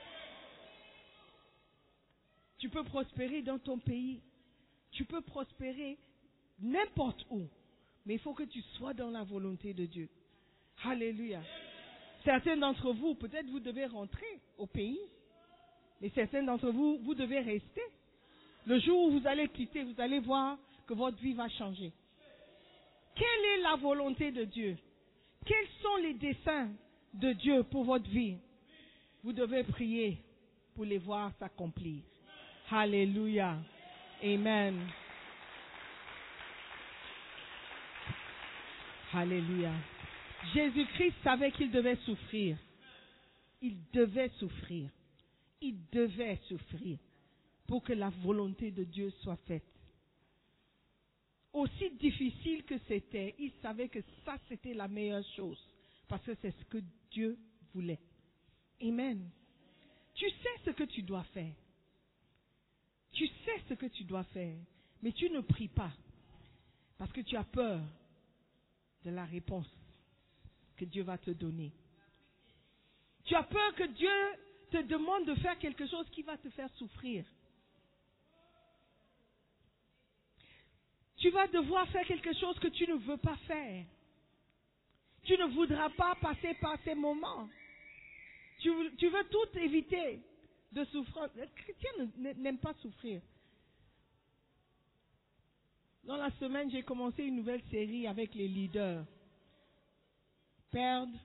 Speaker 8: Tu peux prospérer dans ton pays. Tu peux prospérer n'importe où. Mais il faut que tu sois dans la volonté de Dieu. Alléluia. Certains d'entre vous, peut-être vous devez rentrer au pays. Mais certains d'entre vous, vous devez rester. Le jour où vous allez quitter, vous allez voir que votre vie va changer. Quelle est la volonté de Dieu? Quels sont les desseins de Dieu pour votre vie? Vous devez prier pour les voir s'accomplir. Alléluia. Amen. Alléluia. Jésus-Christ savait qu'il devait souffrir. Il devait souffrir. Il devait souffrir pour que la volonté de Dieu soit faite. Aussi difficile que c'était, il savait que ça c'était la meilleure chose. Parce que c'est ce que Dieu voulait. Amen. Tu sais ce que tu dois faire. Tu sais ce que tu dois faire. Mais tu ne pries pas. Parce que tu as peur de la réponse que Dieu va te donner. Tu as peur que Dieu te demande de faire quelque chose qui va te faire souffrir. Tu vas devoir faire quelque chose que tu ne veux pas faire. Tu ne voudras pas passer par ces moments. Tu, tu veux tout éviter de souffrir. Les chrétiens n'aiment pas souffrir. Dans la semaine, j'ai commencé une nouvelle série avec les leaders. Perdre,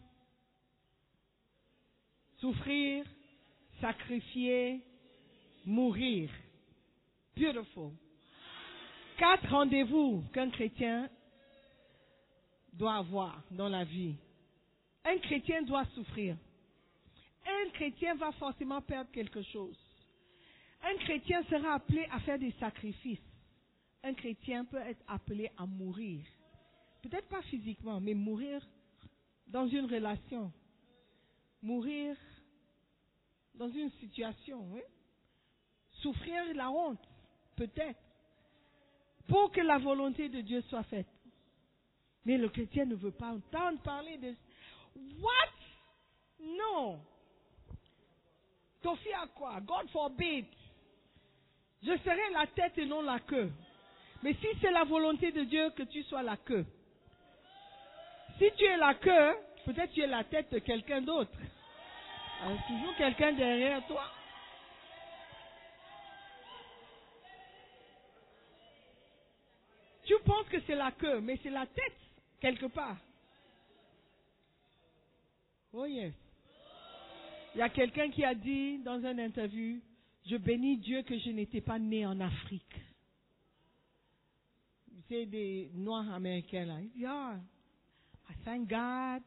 Speaker 8: souffrir, sacrifier, mourir. Beautiful. Quatre rendez-vous qu'un chrétien doit avoir dans la vie. Un chrétien doit souffrir. Un chrétien va forcément perdre quelque chose. Un chrétien sera appelé à faire des sacrifices. Un chrétien peut être appelé à mourir. Peut-être pas physiquement, mais mourir dans une relation. Mourir dans une situation. Oui? Souffrir la honte, peut-être. Pour que la volonté de Dieu soit faite. Mais le chrétien ne veut pas entendre parler de... What? Non. T'en fais à quoi? God forbid. Je serai la tête et non la queue. Mais si c'est la volonté de Dieu que tu sois la queue. Si tu es la queue, peut-être tu es la tête de quelqu'un d'autre. Il y a toujours quelqu'un derrière toi. Tu penses que c'est la queue, mais c'est la tête, quelque part. Oh yes. Il y a quelqu'un qui a dit dans une interview, je bénis Dieu que je n'étais pas né en Afrique. C'est des Noirs américains là. Il dit, ah, I thank God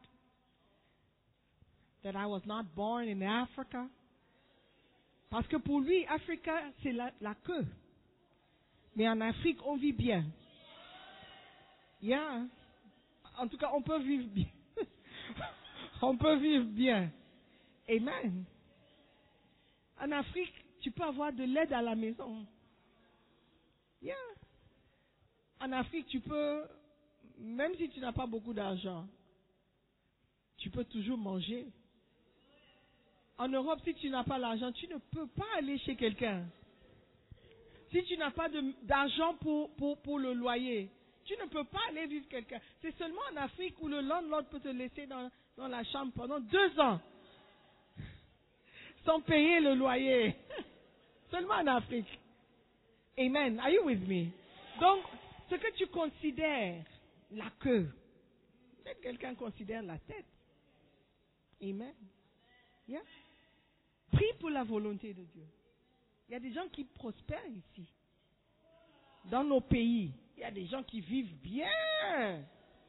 Speaker 8: that I was not born in Africa. Parce que pour lui, Africa, c'est la, la queue. Mais en Afrique, on vit bien. Yeah. En tout cas, on peut vivre bien. On peut vivre bien. Amen. En Afrique, tu peux avoir de l'aide à la maison. Yeah. En Afrique, tu peux, même si tu n'as pas beaucoup d'argent, tu peux toujours manger. En Europe, si tu n'as pas l'argent, tu ne peux pas aller chez quelqu'un. Si tu n'as pas de- d'argent pour, pour, pour le loyer, tu ne peux pas aller vivre quelqu'un. C'est seulement en Afrique où le landlord peut te laisser dans, dans la chambre pendant deux ans sans payer le loyer. Seulement en Afrique. Amen. Are you with me? Donc, ce que tu considères la queue, peut-être quelqu'un considère la tête. Amen. Yeah. Prie pour la volonté de Dieu. Il y a des gens qui prospèrent ici. Dans nos pays, il y a des gens qui vivent bien.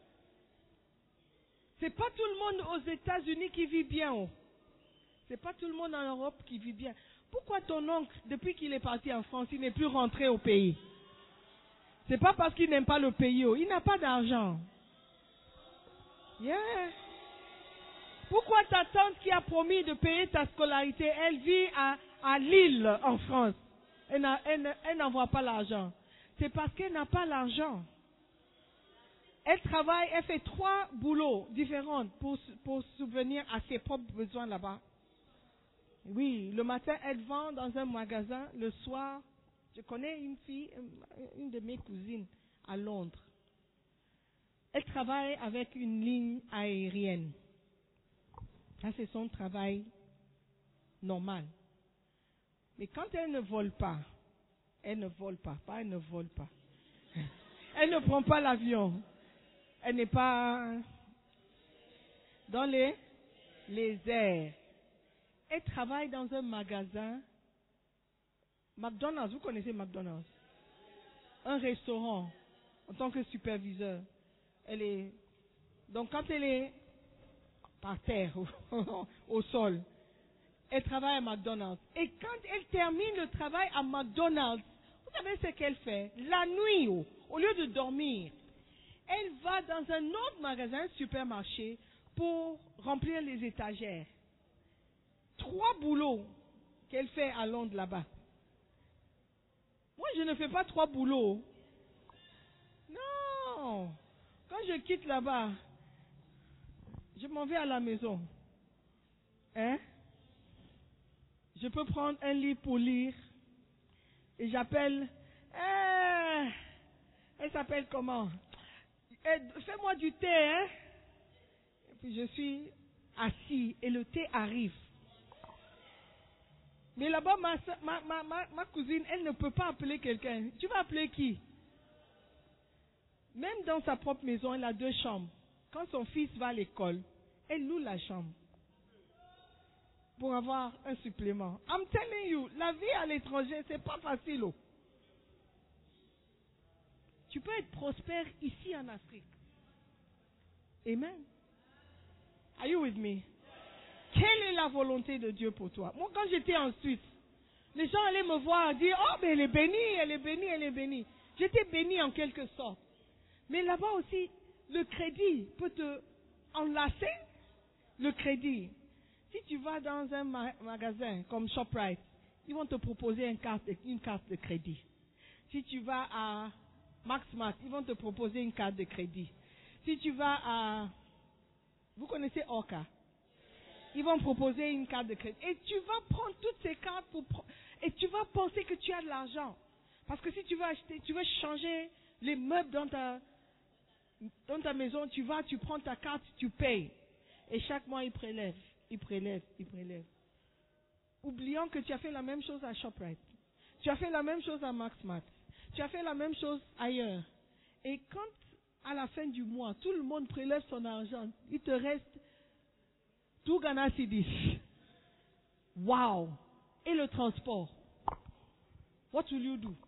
Speaker 8: C'est pas tout le monde aux États-Unis qui vit bien. Oh. C'est pas tout le monde en Europe qui vit bien. Pourquoi ton oncle, depuis qu'il est parti en France, il n'est plus rentré au pays? C'est pas parce qu'il n'aime pas le pays. Oh. Il n'a pas d'argent. Yeah. Pourquoi ta tante qui a promis de payer ta scolarité, elle vit à, à Lille, en France? Elle, n'a, elle, elle n'envoie pas l'argent. C'est parce qu'elle n'a pas l'argent. Elle travaille, elle fait trois boulots différents pour, pour subvenir à ses propres besoins là-bas. Oui, le matin, elle vend dans un magasin. Le soir, je connais une fille, une de mes cousines, à Londres. Elle travaille avec une ligne aérienne. Ça, c'est son travail normal. Mais quand elle ne vole pas, elle ne vole pas, pas elle ne vole pas. Elle ne prend pas l'avion. Elle n'est pas dans les, les airs. Elle travaille dans un magasin. McDonald's, vous connaissez McDonald's? Un restaurant en tant que superviseur. Elle est, donc quand elle est par terre, au, au sol, elle travaille à McDonald's. Et quand elle termine le travail à McDonald's, vous savez ce qu'elle fait? La nuit, au, au lieu de dormir, elle va dans un autre magasin, un supermarché, pour remplir les étagères. Trois boulots qu'elle fait à Londres là-bas. Moi, je ne fais pas trois boulots. Non. Quand je quitte là-bas, je m'en vais à la maison. Hein? Je peux prendre un livre pour lire. Et j'appelle. Eh, elle s'appelle comment? Eh, fais-moi du thé, hein? Et puis je suis assis et le thé arrive. Mais là-bas, ma, ma, ma, ma, ma cousine, elle ne peut pas appeler quelqu'un. Tu vas appeler qui? Même dans sa propre maison, elle a deux chambres. Quand son fils va à l'école, elle loue la chambre pour avoir un supplément. I'm telling you, la vie à l'étranger, c'est pas facile. Oh. Tu peux être prospère ici en Afrique. Amen. Are you with me? Quelle est la volonté de Dieu pour toi? Moi, quand j'étais en Suisse, les gens allaient me voir dire, oh, mais elle est bénie, elle est bénie, elle est bénie. J'étais bénie en quelque sorte. Mais là-bas aussi, le crédit peut te enlacer. Le crédit. Si tu vas dans un ma- magasin comme ShopRite, ils vont te proposer une carte, une carte de crédit. Si tu vas à MaxMart, ils vont te proposer une carte de crédit. Si tu vas à... Vous connaissez Orca? Ils vont proposer une carte de crédit. Et tu vas prendre toutes ces cartes pour... et tu vas penser que tu as de l'argent. Parce que si tu veux acheter, tu veux changer les meubles dans ta, dans ta maison, tu vas, tu prends ta carte, tu payes. Et chaque mois, ils prélèvent, ils prélèvent, ils prélèvent. oubliant que tu as fait la même chose à ShopRite. Tu as fait la même chose à MaxMart. Tu as fait la même chose ailleurs. Et quand, à la fin du mois, tout le monde prélève son argent, il te reste tout Ghana Cedis. Wow! Et le transport. What will you do?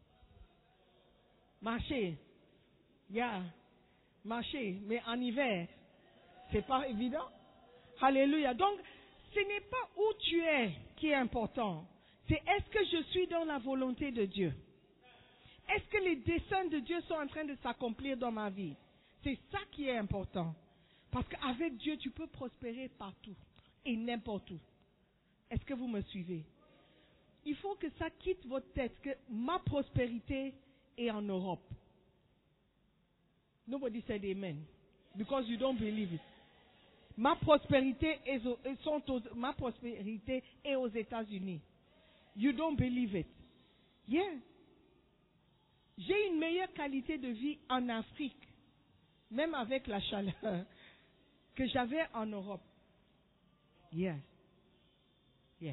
Speaker 8: Marcher. Yeah. Marcher. Mais en hiver, c'est pas évident. Alléluia. Donc, ce n'est pas où tu es qui est important. C'est est-ce que je suis dans la volonté de Dieu? Est-ce que les desseins de Dieu sont en train de s'accomplir dans ma vie? C'est ça qui est important. Parce qu'avec Dieu, tu peux prospérer partout et n'importe où. Est-ce que vous me suivez? Il faut que ça quitte votre tête, que ma prospérité est en Europe. Nobody said amen. Because you don't believe it. Ma prospérité est aux, sont aux, ma prospérité est aux États-Unis. You don't believe it. Yeah. J'ai une meilleure qualité de vie en Afrique, même avec la chaleur, que j'avais en Europe. Yeah. Yeah.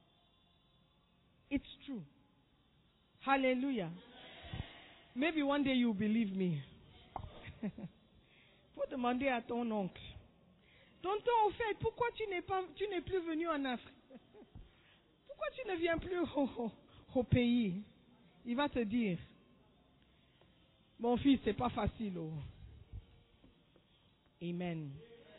Speaker 8: It's true. Hallelujah. Maybe one day you believe me. Faut demander à ton oncle. Tonton, au fait, pourquoi tu n'es pas, tu n'es plus venu en Afrique? Pourquoi tu ne viens plus au, au, au pays? Il va te dire, mon fils, c'est pas facile. Oh. Amen.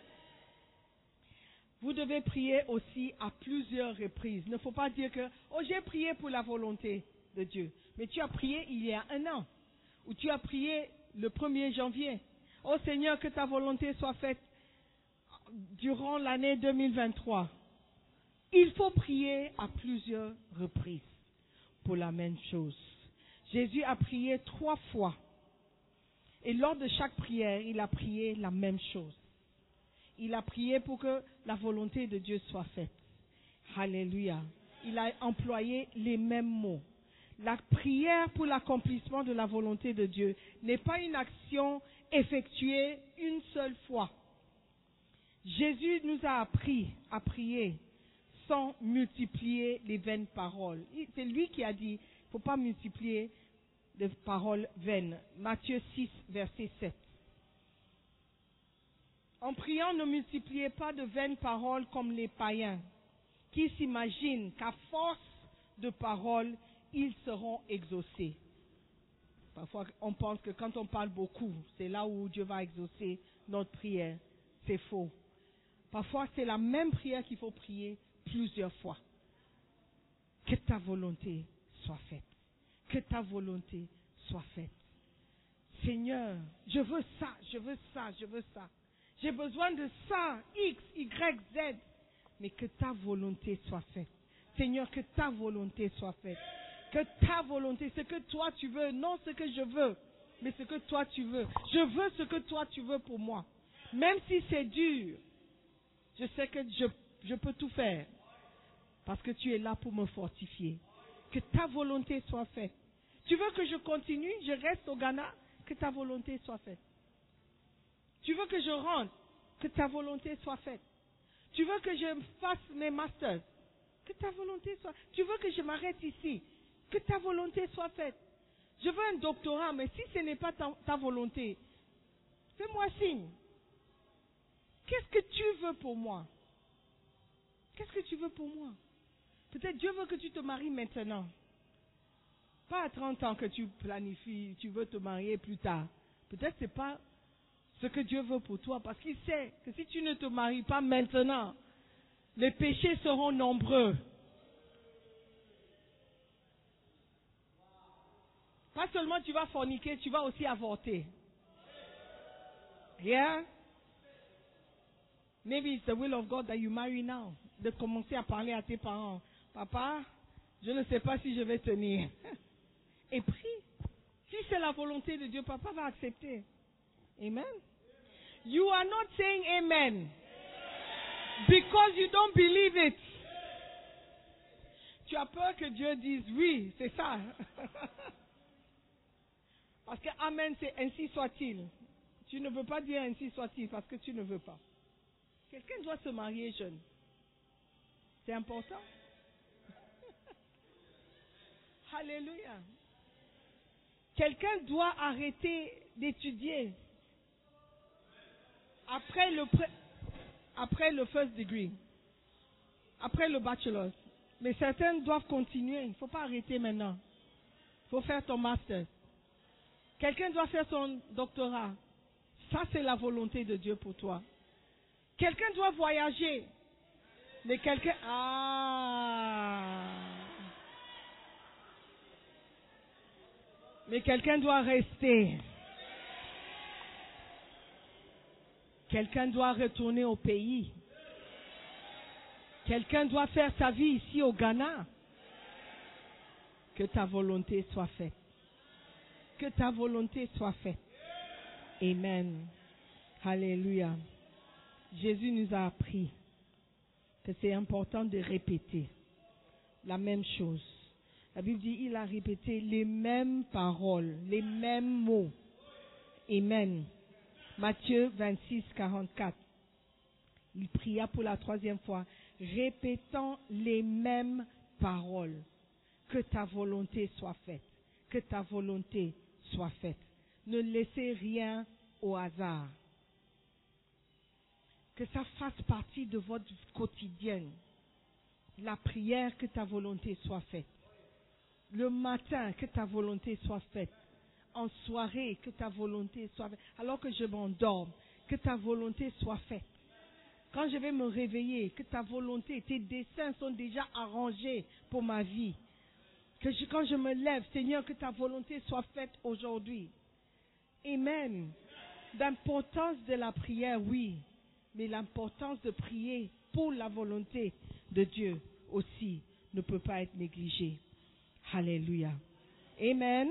Speaker 8: Vous devez prier aussi à plusieurs reprises. Il ne faut pas dire que, oh, j'ai prié pour la volonté de Dieu. Mais tu as prié il y a un an. Ou tu as prié le premier janvier. Oh Seigneur, que ta volonté soit faite durant l'année deux mille vingt-trois. Il faut prier à plusieurs reprises pour la même chose. Jésus a prié trois fois. Et lors de chaque prière, il a prié la même chose. Il a prié pour que la volonté de Dieu soit faite. Alléluia. Il a employé les mêmes mots. La prière pour l'accomplissement de la volonté de Dieu n'est pas une action effectuée une seule fois. Jésus nous a appris à prier sans multiplier les vaines paroles. C'est lui qui a dit, il ne faut pas multiplier de paroles vaines. Matthieu six, verset sept. En priant, ne multipliez pas de vaines paroles comme les païens, qui s'imaginent qu'à force de paroles, ils seront exaucés. Parfois, on pense que quand on parle beaucoup, c'est là où Dieu va exaucer notre prière. C'est faux. Parfois, c'est la même prière qu'il faut prier plusieurs fois. Que ta volonté soit faite. Que ta volonté soit faite. Seigneur, je veux ça, je veux ça, je veux ça. J'ai besoin de ça, X, Y, Z. Mais que ta volonté soit faite. Seigneur, que ta volonté soit faite. Que ta volonté, ce que toi tu veux, non ce que je veux, mais ce que toi tu veux. Je veux ce que toi tu veux pour moi. Même si c'est dur, je sais que je, je peux tout faire. Parce que tu es là pour me fortifier. Que ta volonté soit faite. Tu veux que je continue, je reste au Ghana, que ta volonté soit faite. Tu veux que je rentre, que ta volonté soit faite. Tu veux que je fasse mes masters, que ta volonté soit. Tu veux que je m'arrête ici, que ta volonté soit faite. Je veux un doctorat, mais si ce n'est pas ta, ta volonté, fais-moi signe. Qu'est-ce que tu veux pour moi? Qu'est-ce que tu veux pour moi? Peut-être Dieu veut que tu te maries maintenant. Pas à trente ans que tu planifies, tu veux te marier plus tard. Peut-être ce n'est pas ce que Dieu veut pour toi, parce qu'il sait que si tu ne te maries pas maintenant, les péchés seront nombreux. Pas seulement tu vas forniquer, tu vas aussi avorter. Yeah? Maybe it's the will of God that you marry now. De commencer à parler à tes parents. Papa, je ne sais pas si je vais tenir. Et prie. Si c'est la volonté de Dieu, papa va accepter. Amen. You are not saying amen. Because you don't believe it. Tu as peur que Dieu dise oui, c'est ça. Parce que amen, c'est ainsi soit-il. Tu ne veux pas dire ainsi soit-il parce que tu ne veux pas. Quelqu'un doit se marier jeune. C'est important. Alléluia. Quelqu'un doit arrêter d'étudier après le, pré- après le first degree, après le bachelor. Mais certains doivent continuer. Il ne faut pas arrêter maintenant. Il faut faire ton master. Quelqu'un doit faire son doctorat. Ça, c'est la volonté de Dieu pour toi. Quelqu'un doit voyager. Mais quelqu'un... Ah. Mais quelqu'un doit rester. Quelqu'un doit retourner au pays. Quelqu'un doit faire sa vie ici au Ghana. Que ta volonté soit faite. Que ta volonté soit faite. Amen. Alléluia. Jésus nous a appris que c'est important de répéter la même chose. La Bible dit, il a répété les mêmes paroles, les mêmes mots. Amen. Matthieu vingt-six, quarante-quatre. Il pria pour la troisième fois, répétant les mêmes paroles. Que ta volonté soit faite. Que ta volonté soit faite. Ne laissez rien au hasard. Que ça fasse partie de votre quotidien. La prière, que ta volonté soit faite. Le matin, que ta volonté soit faite. En soirée, que ta volonté soit faite. Alors que je m'endorme, que ta volonté soit faite. Quand je vais me réveiller, que ta volonté, tes desseins sont déjà arrangés pour ma vie. Que je, quand je me lève, Seigneur, que ta volonté soit faite aujourd'hui. Amen. L'importance de la prière, oui. Mais l'importance de prier pour la volonté de Dieu aussi ne peut pas être négligée. Alléluia. Amen.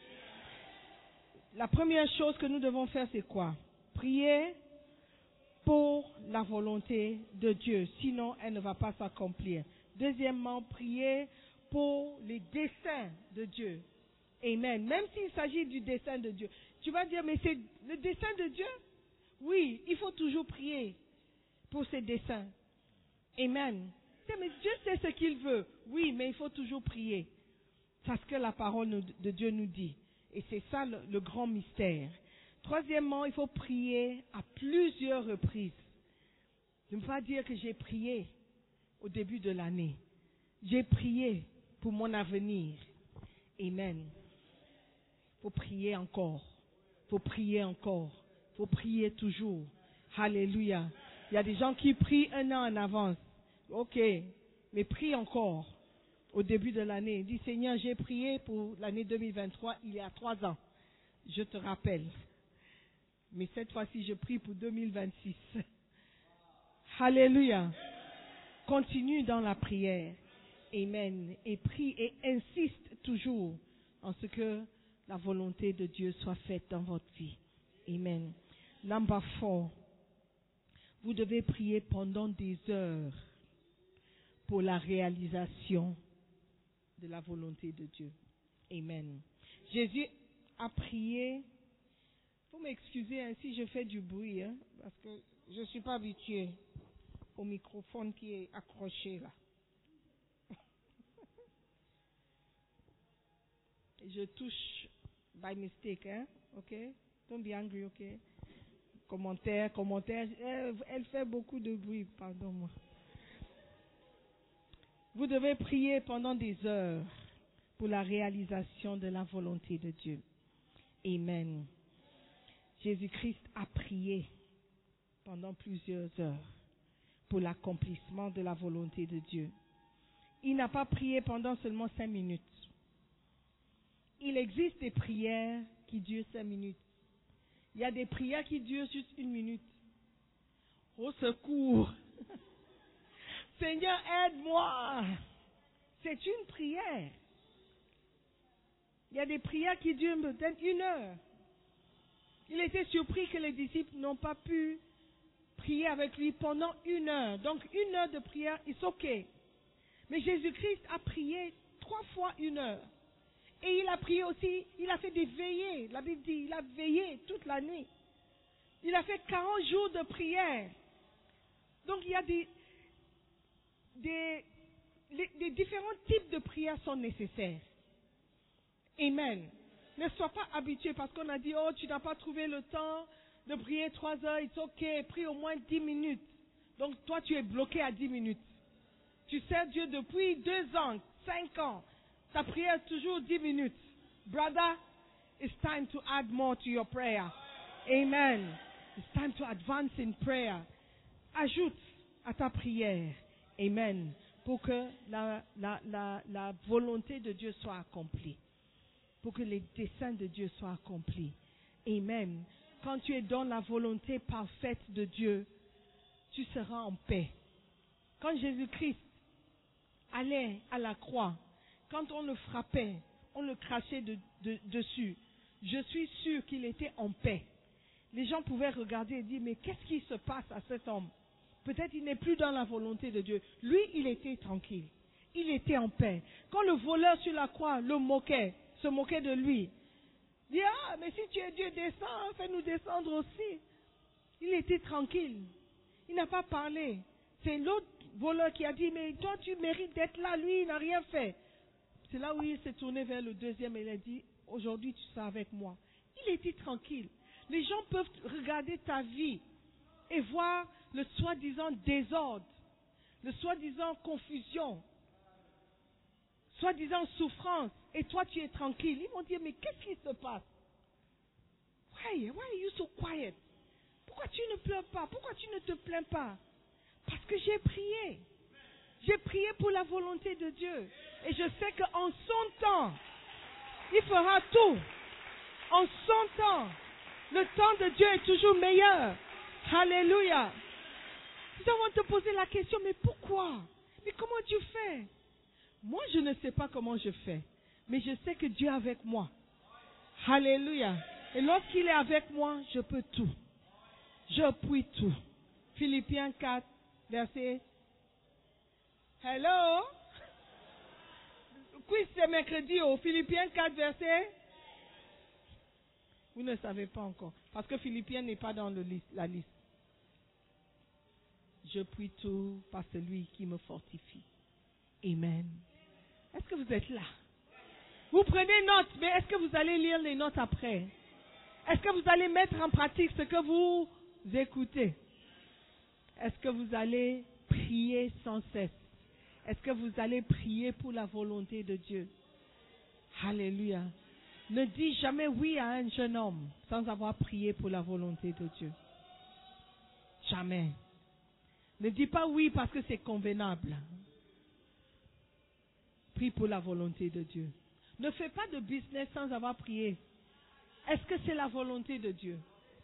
Speaker 8: La première chose que nous devons faire, c'est quoi? Prier pour la volonté de Dieu. Sinon, elle ne va pas s'accomplir. Deuxièmement, prier pour les desseins de Dieu. Amen. Même s'il s'agit du dessein de Dieu. Tu vas dire, mais c'est le dessein de Dieu? Oui, il faut toujours prier pour ses desseins. Amen. Mais Dieu sait ce qu'il veut. Oui, mais il faut toujours prier. C'est ce que la parole de Dieu nous dit. Et c'est ça le, le grand mystère. Troisièmement, il faut prier à plusieurs reprises. Je ne veux pas dire que j'ai prié au début de l'année. J'ai prié pour mon avenir. Amen. Il faut prier encore. Il faut prier encore. Il faut prier toujours. Alléluia. Il y a des gens qui prient un an en avance. Ok, mais prie encore au début de l'année. Dis, Seigneur, j'ai prié pour l'année deux mille vingt-trois il y a trois ans. Je te rappelle. Mais cette fois-ci, je prie pour deux mille vingt-six. Alléluia. Continue dans la prière. Amen. Et prie et insiste toujours en ce que la volonté de Dieu soit faite dans votre vie. Amen. Number four. Vous devez prier pendant des heures pour la réalisation de la volonté de Dieu. Amen. Jésus a prié. Vous m'excusez hein, si je fais du bruit, hein, parce que je ne suis pas habituée au microphone qui est accroché là. Je touche by mistake, hein, ok? Don't be angry, ok? Commentaire, commentaire, elle, elle fait beaucoup de bruit, pardon-moi. Vous devez prier pendant des heures pour la réalisation de la volonté de Dieu. Amen. Jésus-Christ a prié pendant plusieurs heures pour l'accomplissement de la volonté de Dieu. Il n'a pas prié pendant seulement cinq minutes. Il existe des prières qui durent cinq minutes. Il y a des prières qui durent juste une minute. Au secours! Seigneur, aide-moi! C'est une prière. Il y a des prières qui durent peut-être une heure. Il était surpris que les disciples n'ont pas pu prier avec lui pendant une heure. Donc une heure de prière, c'est ok. Mais Jésus-Christ a prié trois fois une heure. Et il a prié aussi, il a fait des veillées. La Bible dit, il a veillé toute la nuit. Il a fait quarante jours de prière. Donc il y a des, des, les, des différents types de prières sont nécessaires. Amen. Ne sois pas habitué parce qu'on a dit, oh, tu n'as pas trouvé le temps de prier trois heures, it's ok, prie au moins dix minutes. Donc toi, tu es bloqué à dix minutes. Tu sers Dieu depuis deux ans, cinq ans. Ta prière est toujours dix minutes. Brother, it's time to add more to your prayer. Amen. It's time to advance in prayer. Ajoute à ta prière. Amen. Pour que la, la, la, la volonté de Dieu soit accomplie. Pour que les desseins de Dieu soient accomplis. Amen. Quand tu es dans la volonté parfaite de Dieu, tu seras en paix. Quand Jésus-Christ allait à la croix, quand on le frappait, on le crachait de, de, dessus, je suis sûr qu'il était en paix. Les gens pouvaient regarder et dire, mais qu'est-ce qui se passe à cet homme? Peut-être il n'est plus dans la volonté de Dieu. Lui, il était tranquille. Il était en paix. Quand le voleur sur la croix le moquait, se moquait de lui, dit, ah, mais si tu es Dieu, descends, fais-nous descendre aussi. Il était tranquille. Il n'a pas parlé. C'est l'autre voleur qui a dit, mais toi tu mérites d'être là, lui il n'a rien fait. C'est là où il s'est tourné vers le deuxième et il a dit, aujourd'hui tu seras avec moi. Il était tranquille. Les gens peuvent regarder ta vie et voir le soi-disant désordre, le soi-disant confusion, soi-disant souffrance, et toi tu es tranquille. Ils vont dire, mais qu'est-ce qui se passe? Why, why are you so quiet? Pourquoi tu ne pleures pas? Pourquoi tu ne te plains pas? Parce que j'ai prié. J'ai prié pour la volonté de Dieu. Et je sais qu'en son temps, il fera tout. En son temps, le temps de Dieu est toujours meilleur. Alléluia. Nous allons te poser la question, mais pourquoi? Mais comment tu fais? Moi, je ne sais pas comment je fais. Mais je sais que Dieu est avec moi. Alléluia. Et lorsqu'il est avec moi, je peux tout. Je puis tout. Philippiens quatre, verset. Hello? Quiz c'est mercredi au Philippiens quatre, verset. Vous ne savez pas encore. Parce que Philippiens n'est pas dans le liste, la liste. Je puis tout par celui qui me fortifie. Amen. Est-ce que vous êtes là? Vous prenez note, mais est-ce que vous allez lire les notes après? Est-ce que vous allez mettre en pratique ce que vous écoutez? Est-ce que vous allez prier sans cesse? Est-ce que vous allez prier pour la volonté de Dieu? Alléluia. Ne dis jamais oui à un jeune homme sans avoir prié pour la volonté de Dieu. Jamais. Ne dis pas oui parce que c'est convenable. Prie pour la volonté de Dieu. Ne fais pas de business sans avoir prié. Est-ce que c'est la volonté de Dieu?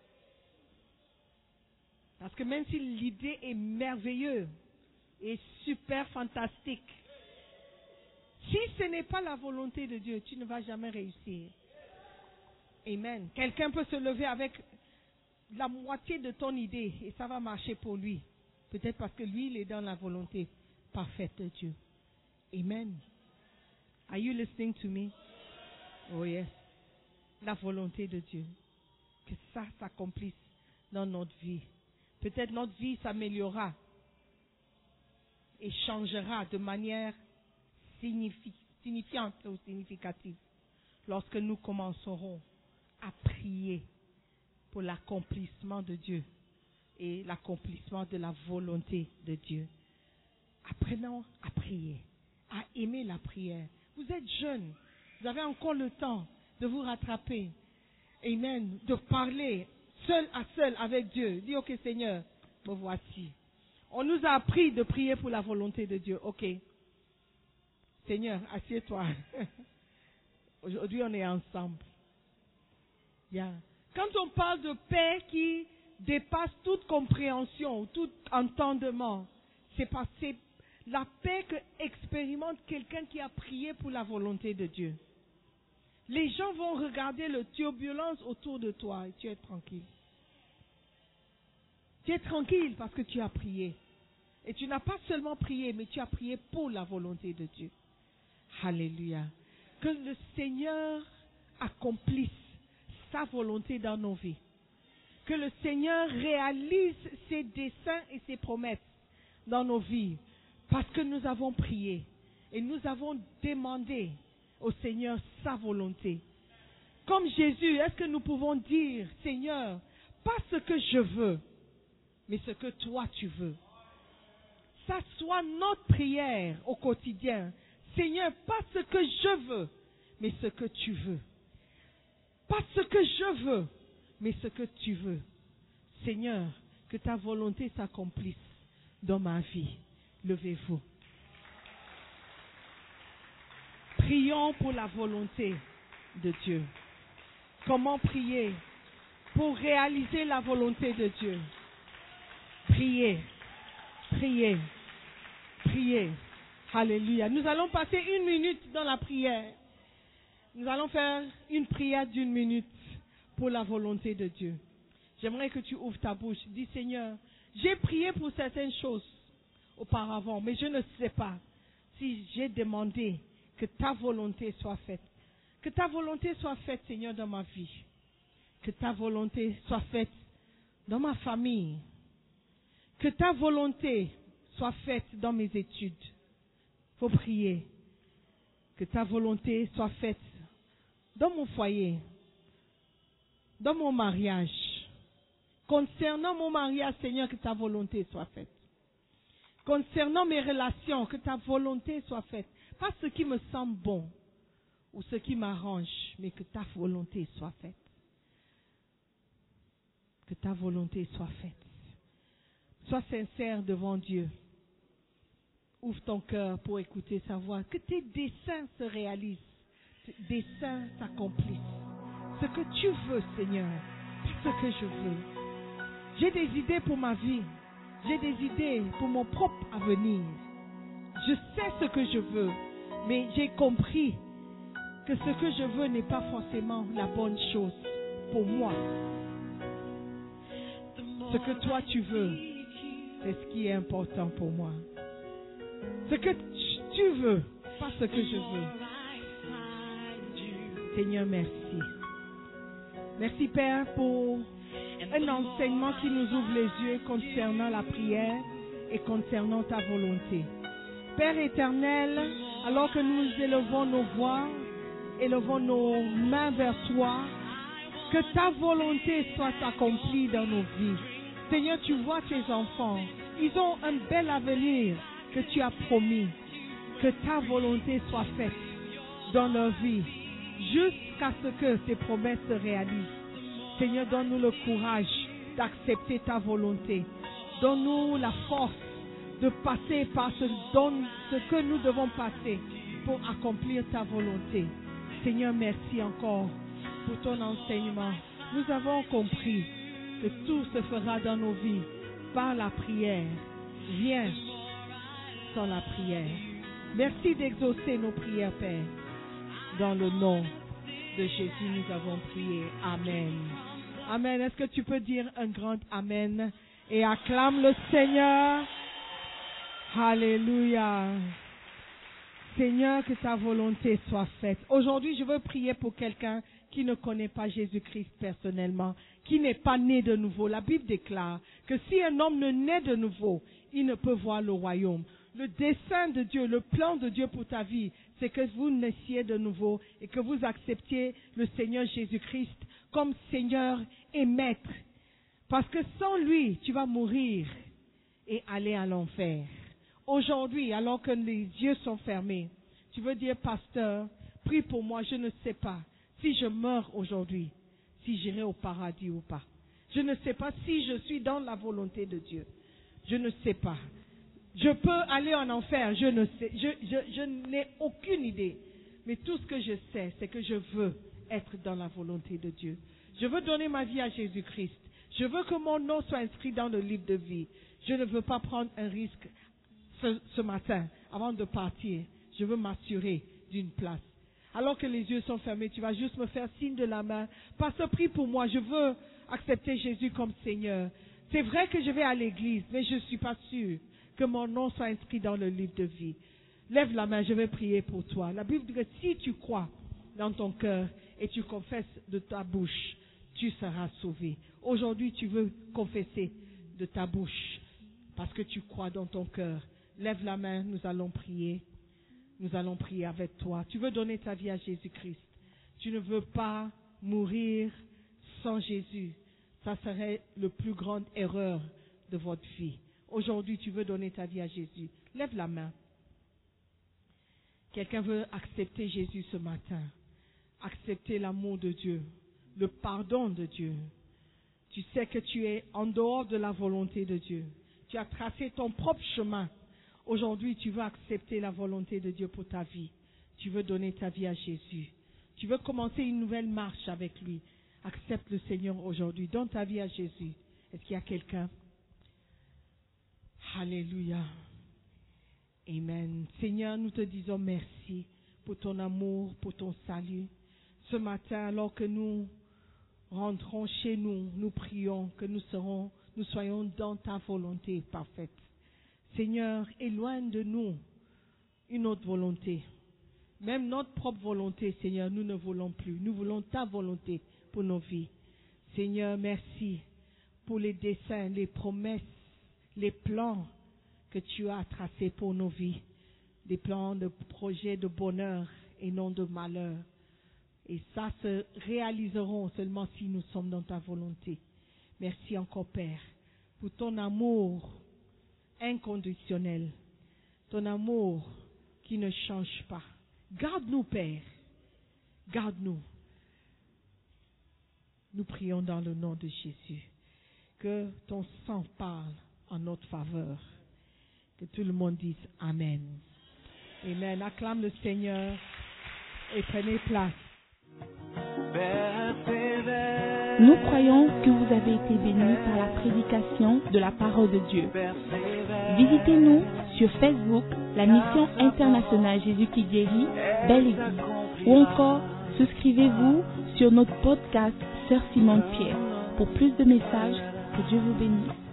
Speaker 8: Parce que même si l'idée est merveilleuse et super fantastique, si ce n'est pas la volonté de Dieu, tu ne vas jamais réussir. Amen. Quelqu'un peut se lever avec la moitié de ton idée et ça va marcher pour lui. Peut-être parce que lui, il est dans la volonté parfaite de Dieu. Amen. Are you listening to me? Oh yes. La volonté de Dieu. Que ça s'accomplisse dans notre vie. Peut-être notre vie s'améliorera et changera de manière signifi- signifiante ou significative lorsque nous commencerons à prier pour l'accomplissement de Dieu et l'accomplissement de la volonté de Dieu. Apprenons à prier, à aimer la prière. Vous êtes jeunes, vous avez encore le temps de vous rattraper. Amen. De parler seul à seul avec Dieu. Dis, ok Seigneur, me voici. On nous a appris de prier pour la volonté de Dieu. Ok. Seigneur, assieds-toi. Aujourd'hui, on est ensemble. Yeah. Quand on parle de paix qui dépasse toute compréhension, tout entendement, c'est parce que c'est la paix que expérimente quelqu'un qui a prié pour la volonté de Dieu. Les gens vont regarder la turbulence autour de toi et tu es tranquille. Tu es tranquille parce que tu as prié. Et tu n'as pas seulement prié, mais tu as prié pour la volonté de Dieu. Alléluia. Que le Seigneur accomplisse sa volonté dans nos vies. Que le Seigneur réalise ses desseins et ses promesses dans nos vies. Parce que nous avons prié et nous avons demandé au Seigneur sa volonté. Comme Jésus, est-ce que nous pouvons dire, Seigneur, pas ce que je veux, mais ce que toi tu veux. Ça soit notre prière au quotidien. Seigneur, pas ce que je veux, mais ce que tu veux. Pas ce que je veux, mais ce que tu veux. Seigneur, que ta volonté s'accomplisse dans ma vie. Levez-vous. Prions pour la volonté de Dieu. Comment prier pour réaliser la volonté de Dieu? Priez, priez, priez. Alléluia. Nous allons passer une minute dans la prière. Nous allons faire une prière d'une minute pour la volonté de Dieu. J'aimerais que tu ouvres ta bouche. Dis, Seigneur, j'ai prié pour certaines choses auparavant, mais je ne sais pas si j'ai demandé que ta volonté soit faite. Que ta volonté soit faite, Seigneur, dans ma vie. Que ta volonté soit faite dans ma famille. Que ta volonté soit faite dans mes études. Il faut prier. Que ta volonté soit faite dans mon foyer, dans mon mariage. Concernant mon mariage, Seigneur, que ta volonté soit faite. Concernant mes relations, que ta volonté soit faite. Pas ce qui me semble bon ou ce qui m'arrange, mais que ta volonté soit faite. Que ta volonté soit faite. Sois sincère devant Dieu. Ouvre ton cœur pour écouter sa voix. Que tes desseins se réalisent. Tes desseins s'accomplissent. Ce que tu veux, Seigneur, pas ce que je veux. J'ai des idées pour ma vie. J'ai des idées pour mon propre avenir. Je sais ce que je veux, mais j'ai compris que ce que je veux n'est pas forcément la bonne chose pour moi. Ce que toi tu veux, c'est ce qui est important pour moi. Ce que tu veux, pas ce que je veux. Seigneur, merci. Merci Père pour un enseignement qui nous ouvre les yeux concernant la prière et concernant ta volonté. Père éternel, alors que nous élevons nos voix, élevons nos mains vers toi, que ta volonté soit accomplie dans nos vies. Seigneur, tu vois tes enfants, ils ont un bel avenir que tu as promis. Que ta volonté soit faite dans leur vie, jusqu'à ce que tes promesses se réalisent. Seigneur, donne-nous le courage d'accepter ta volonté. Donne-nous la force de passer par ce, donne ce que nous devons passer pour accomplir ta volonté. Seigneur, merci encore pour ton enseignement. Nous avons compris que tout se fera dans nos vies par la prière. Rien sans la prière. Merci d'exaucer nos prières, Père. Dans le nom de Jésus, nous avons prié. Amen. Amen. Est-ce que tu peux dire un grand Amen et acclame le Seigneur? Alléluia. Seigneur, que ta volonté soit faite. Aujourd'hui, je veux prier pour quelqu'un qui ne connaît pas Jésus-Christ personnellement, qui n'est pas né de nouveau. La Bible déclare que si un homme ne naît de nouveau, il ne peut voir le royaume. Le dessein de Dieu, le plan de Dieu pour ta vie, c'est que vous naissiez de nouveau et que vous acceptiez le Seigneur Jésus-Christ comme Seigneur et Maître. Parce que sans lui, tu vas mourir et aller à l'enfer. Aujourd'hui, alors que les yeux sont fermés, tu veux dire, pasteur, prie pour moi, je ne sais pas si je meurs aujourd'hui, si j'irai au paradis ou pas. Je ne sais pas si je suis dans la volonté de Dieu. Je ne sais pas. Je peux aller en enfer, je ne sais, je, je, je n'ai aucune idée. Mais tout ce que je sais, c'est que je veux être dans la volonté de Dieu. Je veux donner ma vie à Jésus-Christ. Je veux que mon nom soit inscrit dans le livre de vie. Je ne veux pas prendre un risque ce, ce matin, avant de partir. Je veux m'assurer d'une place. Alors que les yeux sont fermés, tu vas juste me faire signe de la main. Pasteur, prie pour moi, je veux accepter Jésus comme Seigneur. C'est vrai que je vais à l'église, mais je ne suis pas sûre que mon nom soit inscrit dans le livre de vie. Lève la main, je vais prier pour toi. La Bible dit que si tu crois dans ton cœur et tu confesses de ta bouche, tu seras sauvé. Aujourd'hui, tu veux confesser de ta bouche parce que tu crois dans ton cœur. Lève la main, nous allons prier. nous allons prier avec toi. Tu veux donner ta vie à Jésus-Christ. Tu ne veux pas mourir sans Jésus. Ça serait la plus grande erreur de votre vie. Aujourd'hui, tu veux donner ta vie à Jésus. Lève la main. Quelqu'un veut accepter Jésus ce matin. Accepter l'amour de Dieu, le pardon de Dieu. Tu sais que tu es en dehors de la volonté de Dieu. Tu as tracé ton propre chemin. Aujourd'hui, tu veux accepter la volonté de Dieu pour ta vie. Tu veux donner ta vie à Jésus. Tu veux commencer une nouvelle marche avec lui. Accepte le Seigneur aujourd'hui. Donne ta vie à Jésus. Est-ce qu'il y a quelqu'un? Alléluia. Amen. Seigneur, nous te disons merci pour ton amour, pour ton salut. Ce matin, alors que nous rentrons chez nous, nous prions que nous serons, nous soyons dans ta volonté parfaite. Seigneur, éloigne de nous une autre volonté. Même notre propre volonté, Seigneur, nous ne voulons plus. Nous voulons ta volonté pour nos vies. Seigneur, merci pour les desseins, les promesses, les plans que tu as tracés pour nos vies. Des plans de projets de bonheur et non de malheur. Et ça se réaliseront seulement si nous sommes dans ta volonté. Merci encore, Père, pour ton amour inconditionnel, ton amour qui ne change pas. Garde-nous, Père, garde-nous. Nous prions dans le nom de Jésus. Que ton sang parle en notre faveur. Que tout le monde dise Amen. Amen. Acclame le Seigneur et prenez place.
Speaker 2: Nous croyons que vous avez été bénis par la prédication de la parole de Dieu. Visitez-nous sur Facebook, la mission internationale Jésus qui guérit, Belle Église, ou encore souscrivez-vous sur notre podcast Sœur Simone Pierre. Pour plus de messages, que Dieu vous bénisse.